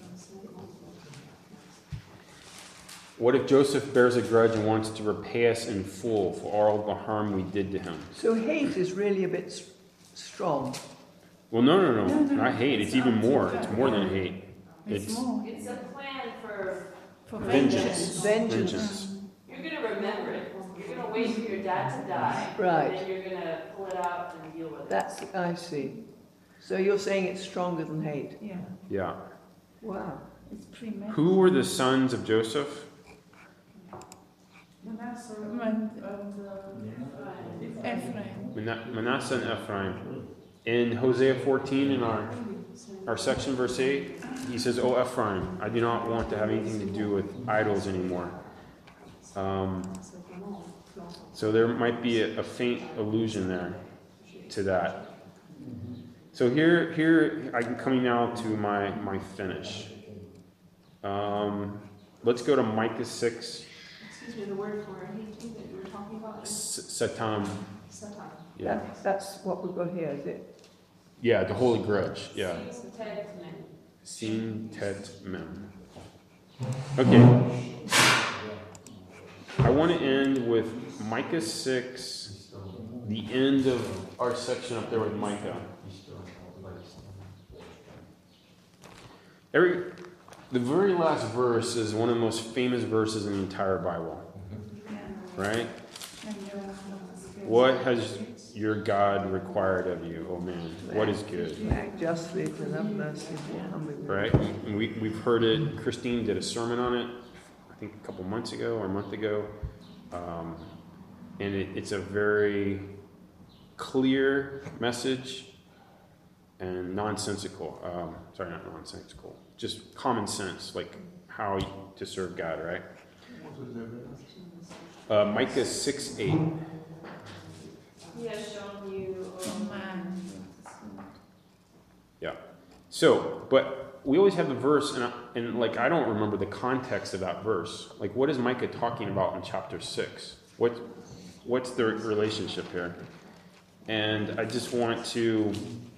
Speaker 1: What if Joseph bears a grudge and wants to repay us in full for all the harm we did to him?
Speaker 4: So hate is really a bit strong.
Speaker 1: Well, no, not hate. It's even more. It's more than hate.
Speaker 5: It's a plan for
Speaker 1: vengeance.
Speaker 4: Vengeance.
Speaker 5: You're going to remember it. You're going to wait for your dad to die.
Speaker 4: Right.
Speaker 5: And then you're going to pull it out and deal with it.
Speaker 4: I see. So you're saying it's stronger than hate?
Speaker 8: Yeah,
Speaker 1: Yeah.
Speaker 4: Wow.
Speaker 8: it's premeditated.
Speaker 1: Who were the sons of Joseph?
Speaker 2: Manasseh
Speaker 8: Ephraim.
Speaker 1: Manasseh and Ephraim. In Hosea 14, in our section, verse 8, he says, "O Ephraim, I do not want to have anything to do with idols anymore." So there might be a faint allusion there to that. So here I'm coming now to my finish. Let's go to Micah 6.
Speaker 10: Excuse me, the word for hating that you were talking about?
Speaker 1: Satam.
Speaker 10: Satan.
Speaker 1: Yeah.
Speaker 4: That's what we've got here, is it?
Speaker 1: Yeah, the holy grudge. Yeah.
Speaker 5: Sin,
Speaker 1: Sin tet mem. Okay. I want to end with Micah 6, the end of our section up there with Micah. The very last verse is one of the most famous verses in the entire Bible. Right? What has your God required of you, O man? What is good?
Speaker 4: Act justly, to love mercy, and humbly.
Speaker 1: Right? And we've heard it. Christine did a sermon on it, I think a couple months ago or a month ago. And it's a very clear message and nonsensical. Sorry, not nonsensical. Just common sense, like how to serve God, right? Micah 6:8.
Speaker 5: He has shown you,
Speaker 8: Man.
Speaker 1: Yeah. So, but we always have the verse, and like I don't remember the context of that verse. Like, what is Micah talking about in chapter 6? What's the relationship here? And I just want to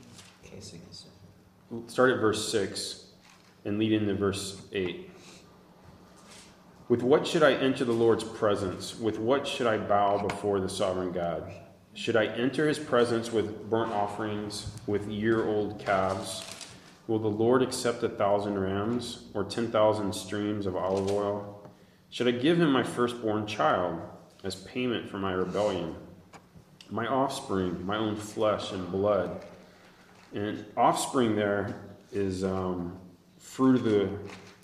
Speaker 1: start at verse 6 and lead into verse 8. With what should I enter the Lord's presence? With what should I bow before the sovereign God? Should I enter his presence with burnt offerings, with year-old calves? Will the Lord accept 1,000 rams or 10,000 streams of olive oil? Should I give him my firstborn child as payment for my rebellion? My offspring, my own flesh and blood. And offspring there is fruit of the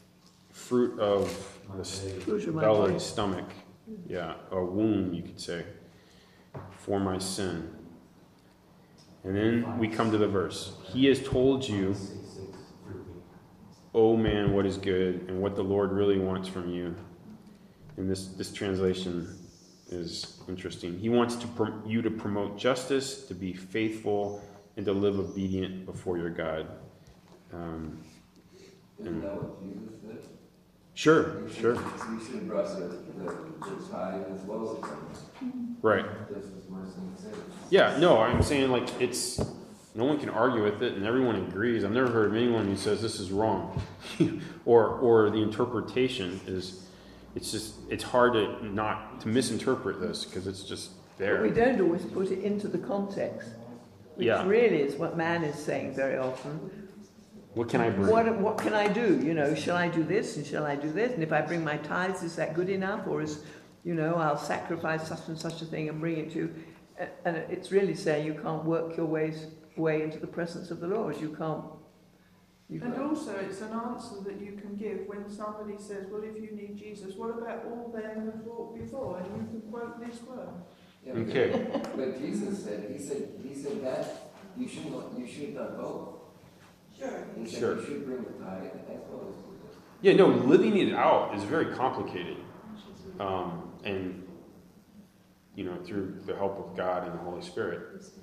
Speaker 1: belly, stomach. Yeah, a womb, you could say, for my sin. And then we come to the verse. He has told you, "Oh man, what is good," and what the Lord really wants from you. And this translation is interesting. He wants you to promote justice, to be faithful, and to live obedient before your God.
Speaker 9: Isn't that what Jesus did?
Speaker 1: Sure.
Speaker 9: You should have brought the tithe as well as them.
Speaker 1: Right.
Speaker 9: Just as mercy and sin.
Speaker 1: Yeah, no, I'm saying like no one can argue with it and everyone agrees. I've never heard of anyone who says this is wrong. or the interpretation is, it's hard to misinterpret this because it's just there.
Speaker 4: But we don't always put it into the context, which
Speaker 1: Yeah.
Speaker 4: really is what man is saying very often.
Speaker 1: What can I bring?
Speaker 4: What can I do? You know, shall I do this and shall I do this? And if I bring my tithes, is that good enough? Or is, you know, I'll sacrifice such and such a thing and bring it to. And it's really saying you can't work your way into the presence of the Lord. You can't.
Speaker 2: And also, it's an answer that you can give when somebody says, well, if you need Jesus, what about all them who've walked before? And you can quote this word.
Speaker 9: Yeah,
Speaker 1: Okay.
Speaker 9: But Jesus said, he said that you should not both.
Speaker 2: Sure.
Speaker 9: He said
Speaker 1: Sure.
Speaker 9: you should bring the tithe as well as the
Speaker 1: Yeah, no, living it out is very complicated. And, you know, through the help of God and the Holy Spirit.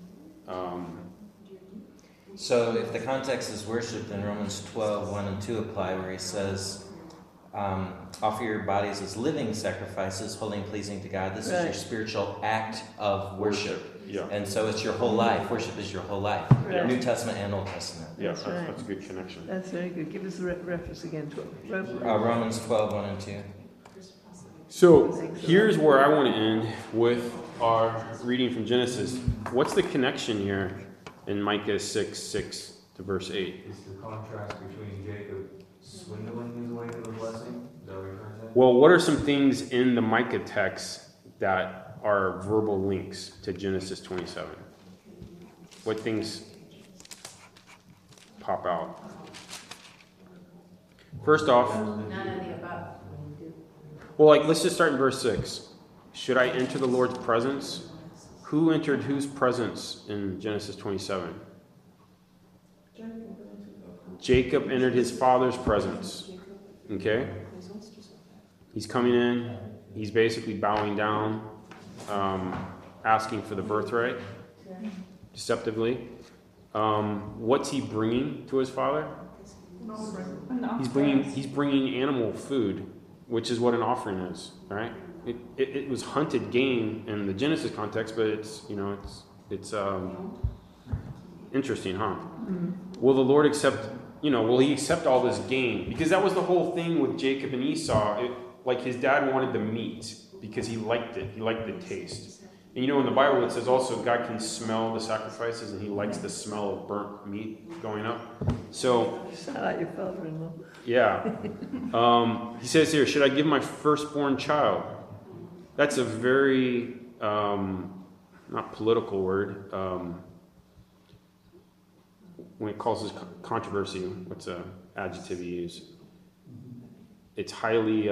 Speaker 6: So if the context is worship, then Romans 12, 1 and 2 apply, where he says, offer your bodies as living sacrifices, holy and pleasing to God. This is your spiritual act of worship.
Speaker 1: Yeah.
Speaker 6: And so it's your whole life. Worship is your whole life.
Speaker 4: Right.
Speaker 6: New Testament and Old Testament.
Speaker 1: Yeah,
Speaker 4: That's right.
Speaker 1: that's a good connection.
Speaker 4: That's very good. Give us the reference again to it.
Speaker 6: Romans 12, 1 and 2.
Speaker 1: So here's where I want to end with our reading from Genesis. What's the connection here in Micah 6 to verse 8?
Speaker 7: It's the contrast between Jacob swindling his way to the blessing. Is that what you're trying to say?
Speaker 1: Well, what are some things in the Micah text that are verbal links to Genesis 27? What things pop out? First off,
Speaker 3: None of the above.
Speaker 1: well, like, let's just start in verse 6. Should I enter the Lord's presence? Who entered whose presence in Genesis 27? Jacob entered his father's presence. Okay? He's coming in. He's basically bowing down, asking for the birthright, deceptively. What's he bringing to his father? He's bringing animal food, which is what an offering is. All right. It was hunted game in the Genesis context, but it's interesting, huh? Will the Lord accept? Will he accept all this game? Because that was the whole thing with Jacob and Esau. Like his dad wanted the meat because he liked it. He liked the taste. And in the Bible it says also God can smell the sacrifices and he likes the smell of burnt meat going up. So,
Speaker 4: Sound like your father-in-law.
Speaker 1: yeah. He says here, should I give my firstborn child? That's a very, not political word. When it causes controversy, what's an adjective you use? It's highly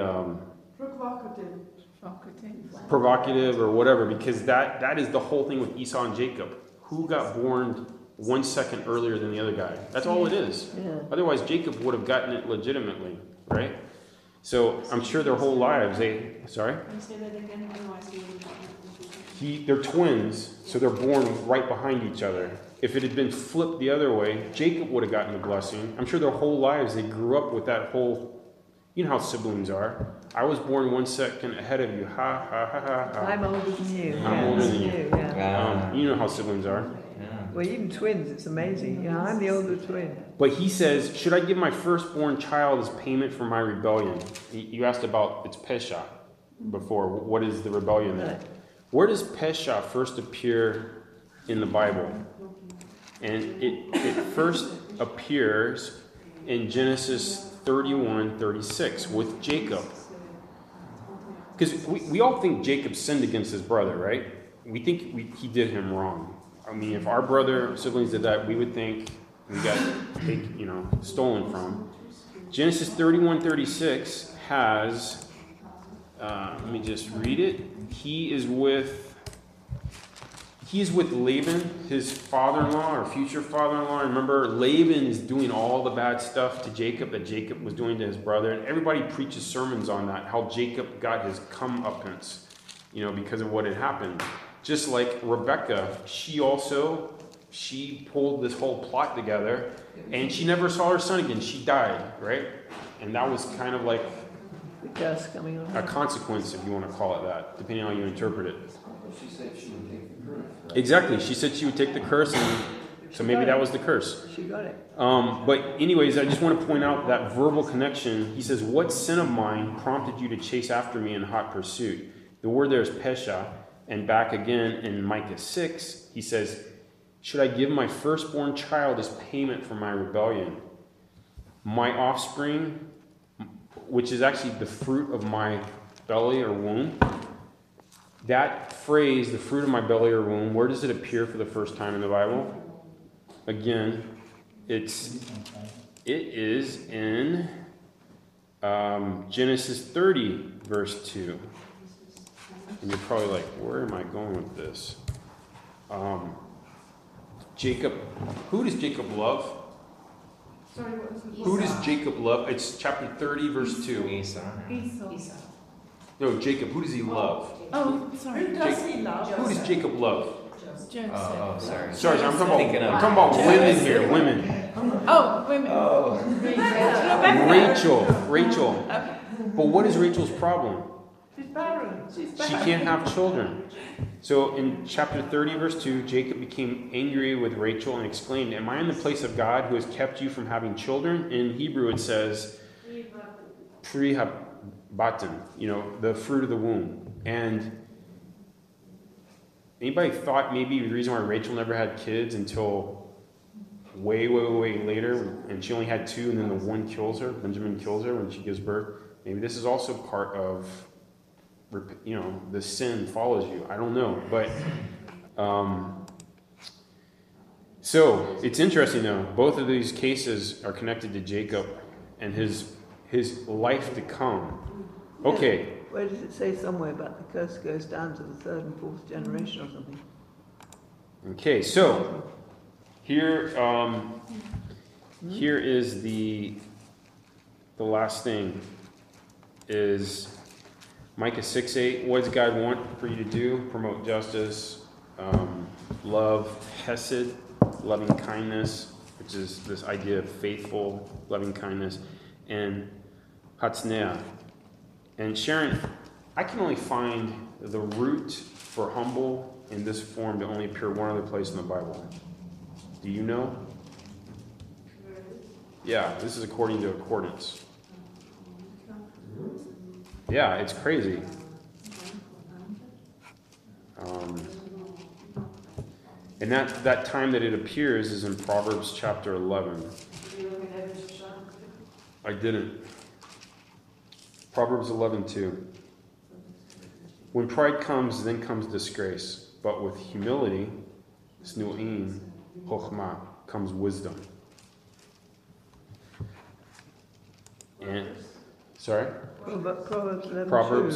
Speaker 1: provocative or whatever, because that is the whole thing with Esau and Jacob. Who got born 1 second earlier than the other guy? That's all it is.
Speaker 4: Yeah.
Speaker 1: Otherwise, Jacob would have gotten it legitimately, right? So I'm sure their whole lives, sorry?
Speaker 5: Can you say that again? Otherwise you wouldn't have
Speaker 1: They're twins, so they're born right behind each other. If it had been flipped the other way, Jacob would have gotten the blessing. I'm sure their whole lives, they grew up with that whole, you know how siblings are. I was born 1 second ahead of you. Ha, ha, ha, ha, ha.
Speaker 4: I'm older than you.
Speaker 1: I'm older than you.
Speaker 4: Yeah.
Speaker 1: You know how siblings are.
Speaker 4: Well, even twins, it's amazing. Yeah, I'm the older twin.
Speaker 1: But he says, should I give my firstborn child as payment for my rebellion? You asked about, it's Pesha before. What is the rebellion there? Where does Pesha first appear in the Bible? And it first appears in Genesis 31:36 with Jacob. Because we all think Jacob sinned against his brother, right? We think he did him wrong. I mean, if our brother siblings did that, we would think we got stolen from. Genesis 31:36 has, let me just read it. He is with Laban, his father-in-law or future father-in-law. Remember, Laban is doing all the bad stuff to Jacob that Jacob was doing to his brother. And everybody preaches sermons on that, how Jacob got his comeuppance, because of what had happened. Just like Rebecca, she pulled this whole plot together, and she never saw her son again. She died, right? And that was kind of like
Speaker 4: The curse coming on.
Speaker 1: a consequence, if you want to call it that, depending on how you interpret it.
Speaker 9: She said she would take the curse, right?
Speaker 1: Exactly. She said she would take the curse, and so maybe that was the curse.
Speaker 4: She got it.
Speaker 1: But anyways, I just want to point out that verbal connection. He says, what sin of mine prompted you to chase after me in hot pursuit? The word there is pesha. And back again in Micah 6, he says, should I give my firstborn child as payment for my rebellion? My offspring, which is actually the fruit of my belly or womb. That phrase, the fruit of my belly or womb, where does it appear for the first time in the Bible? Again, it is in Genesis 30, verse 2. And you're probably like, where am I going with this? Jacob, who does Jacob love?
Speaker 8: Sorry, what was it?
Speaker 1: Who does Jacob love? It's chapter 30, verse 2.
Speaker 8: Esau.
Speaker 1: No, Jacob, who does he love?
Speaker 8: Oh, sorry.
Speaker 2: Who does he love?
Speaker 1: Who does Jacob love?
Speaker 8: Joseph.
Speaker 6: Oh, sorry.
Speaker 1: Sorry, I'm talking about women here, women.
Speaker 8: Oh, women.
Speaker 6: Oh.
Speaker 1: Rachel.
Speaker 8: Okay.
Speaker 1: But what is Rachel's problem?
Speaker 2: She's barren.
Speaker 1: She can't have children. So in chapter 30, verse 2, Jacob became angry with Rachel and exclaimed, am I in the place of God who has kept you from having children? In Hebrew it says, prihabatan, the fruit of the womb. And anybody thought maybe the reason why Rachel never had kids until way later, and she only had 2, and then the one kills her, Benjamin kills her when she gives birth? Maybe this is also part of, the sin follows you. I don't know. But, so it's interesting though. Both of these cases are connected to Jacob and his life to come. Okay.
Speaker 4: Where does it say somewhere about the curse goes down to the 3rd and 4th generation or something?
Speaker 1: Okay, so here is the last thing is Micah 6:8. What does God want for you to do? Promote justice, love, hesed, loving kindness, which is this idea of faithful, loving kindness, and hatzneah. And Sharon, I can only find the root for humble in this form to only appear one other place in the Bible. Do you know? Yeah, this is according to accordance. Yeah, it's crazy. And that time that it appears is in Proverbs chapter 11. I didn't. Proverbs 11:2. When pride comes, then comes disgrace. But with humility, snu'im, chokhmah, comes wisdom. And, sorry? Proverbs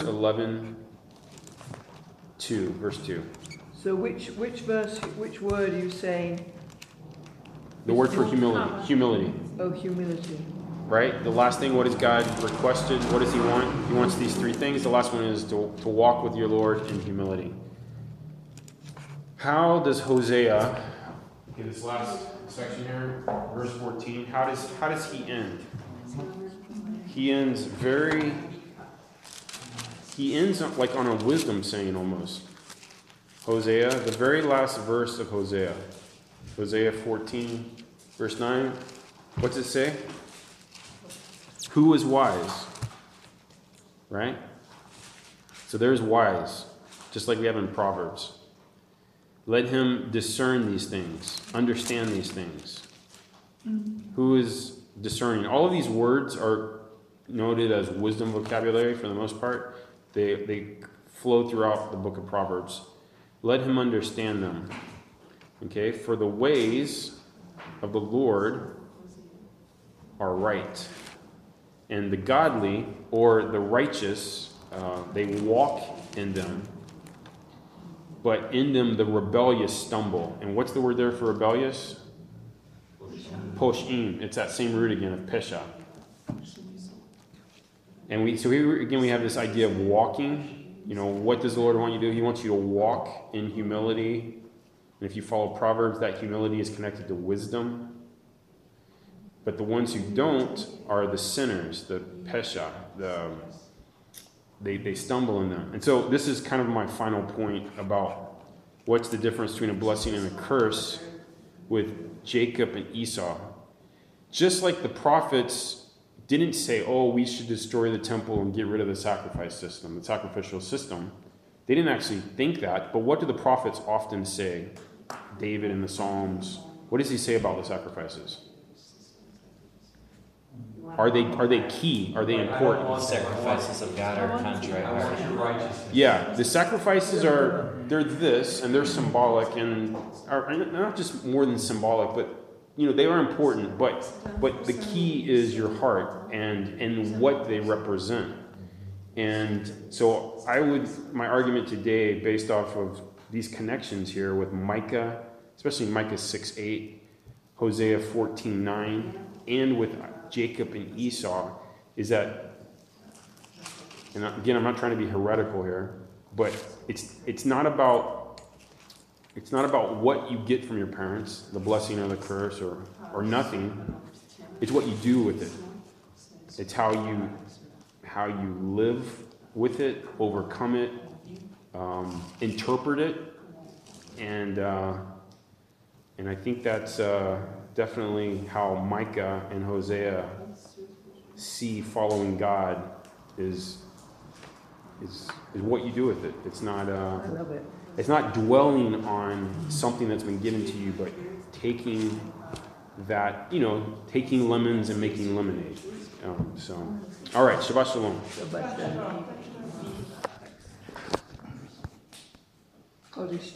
Speaker 1: 11:2, verse 2.
Speaker 4: So which word are you saying?
Speaker 1: The word for humility. Humility.
Speaker 4: Oh, humility.
Speaker 1: Right? The last thing, what has God requested? What does he want? He wants these 3 things. The last one is to walk with your Lord in humility. How does Hosea, this last section here, verse 14, how does he end? He ends like on a wisdom saying almost. Hosea, the very last verse of Hosea. Hosea 14, verse 9. What's it say? Who is wise? Right? So there's wise, just like we have in Proverbs. Let him discern these things, understand these things. Who is discerning? All of these words are noted as wisdom vocabulary for the most part. They flow throughout the book of Proverbs. Let him understand them. Okay? For the ways of the Lord are right. And the godly, or the righteous, they walk in them. But in them the rebellious stumble. And what's the word there for rebellious? Poshim. It's that same root again of pesha. And we have this idea of walking. What does the Lord want you to do? He wants you to walk in humility. And if you follow Proverbs, that humility is connected to wisdom. But the ones who don't are the sinners, the pesha. They stumble in them. And so this is kind of my final point about what's the difference between a blessing and a curse with Jacob and Esau. Just like the prophets didn't say, we should destroy the temple and get rid of the sacrificial system. They didn't actually think that, but what do the prophets often say? David in the Psalms, what does he say about the sacrifices? Are they key? Are they important?
Speaker 6: The sacrifices of God are contrite
Speaker 7: I want your
Speaker 6: heart.
Speaker 7: righteousness.
Speaker 1: Yeah, the sacrifices they're this, and they're symbolic, and are not just more than symbolic, but they are important. But the key is your heart and what they represent. And so my argument today, based off of these connections here with Micah, especially Micah 6:8, Hosea 14:9, and with Jacob and Esau, is that, and again, I'm not trying to be heretical here, but it's not about what you get from your parents, the blessing or the curse or nothing. It's what you do with it. It's how you live with it, overcome it, interpret it, and I think that's definitely how Micah and Hosea see following God is what you do with it. It's not
Speaker 4: I love it.
Speaker 1: it's not dwelling on something that's been given to you, but taking that, taking lemons and making lemonade. All right, Shabbat Shalom.
Speaker 4: Shabbat Shalom.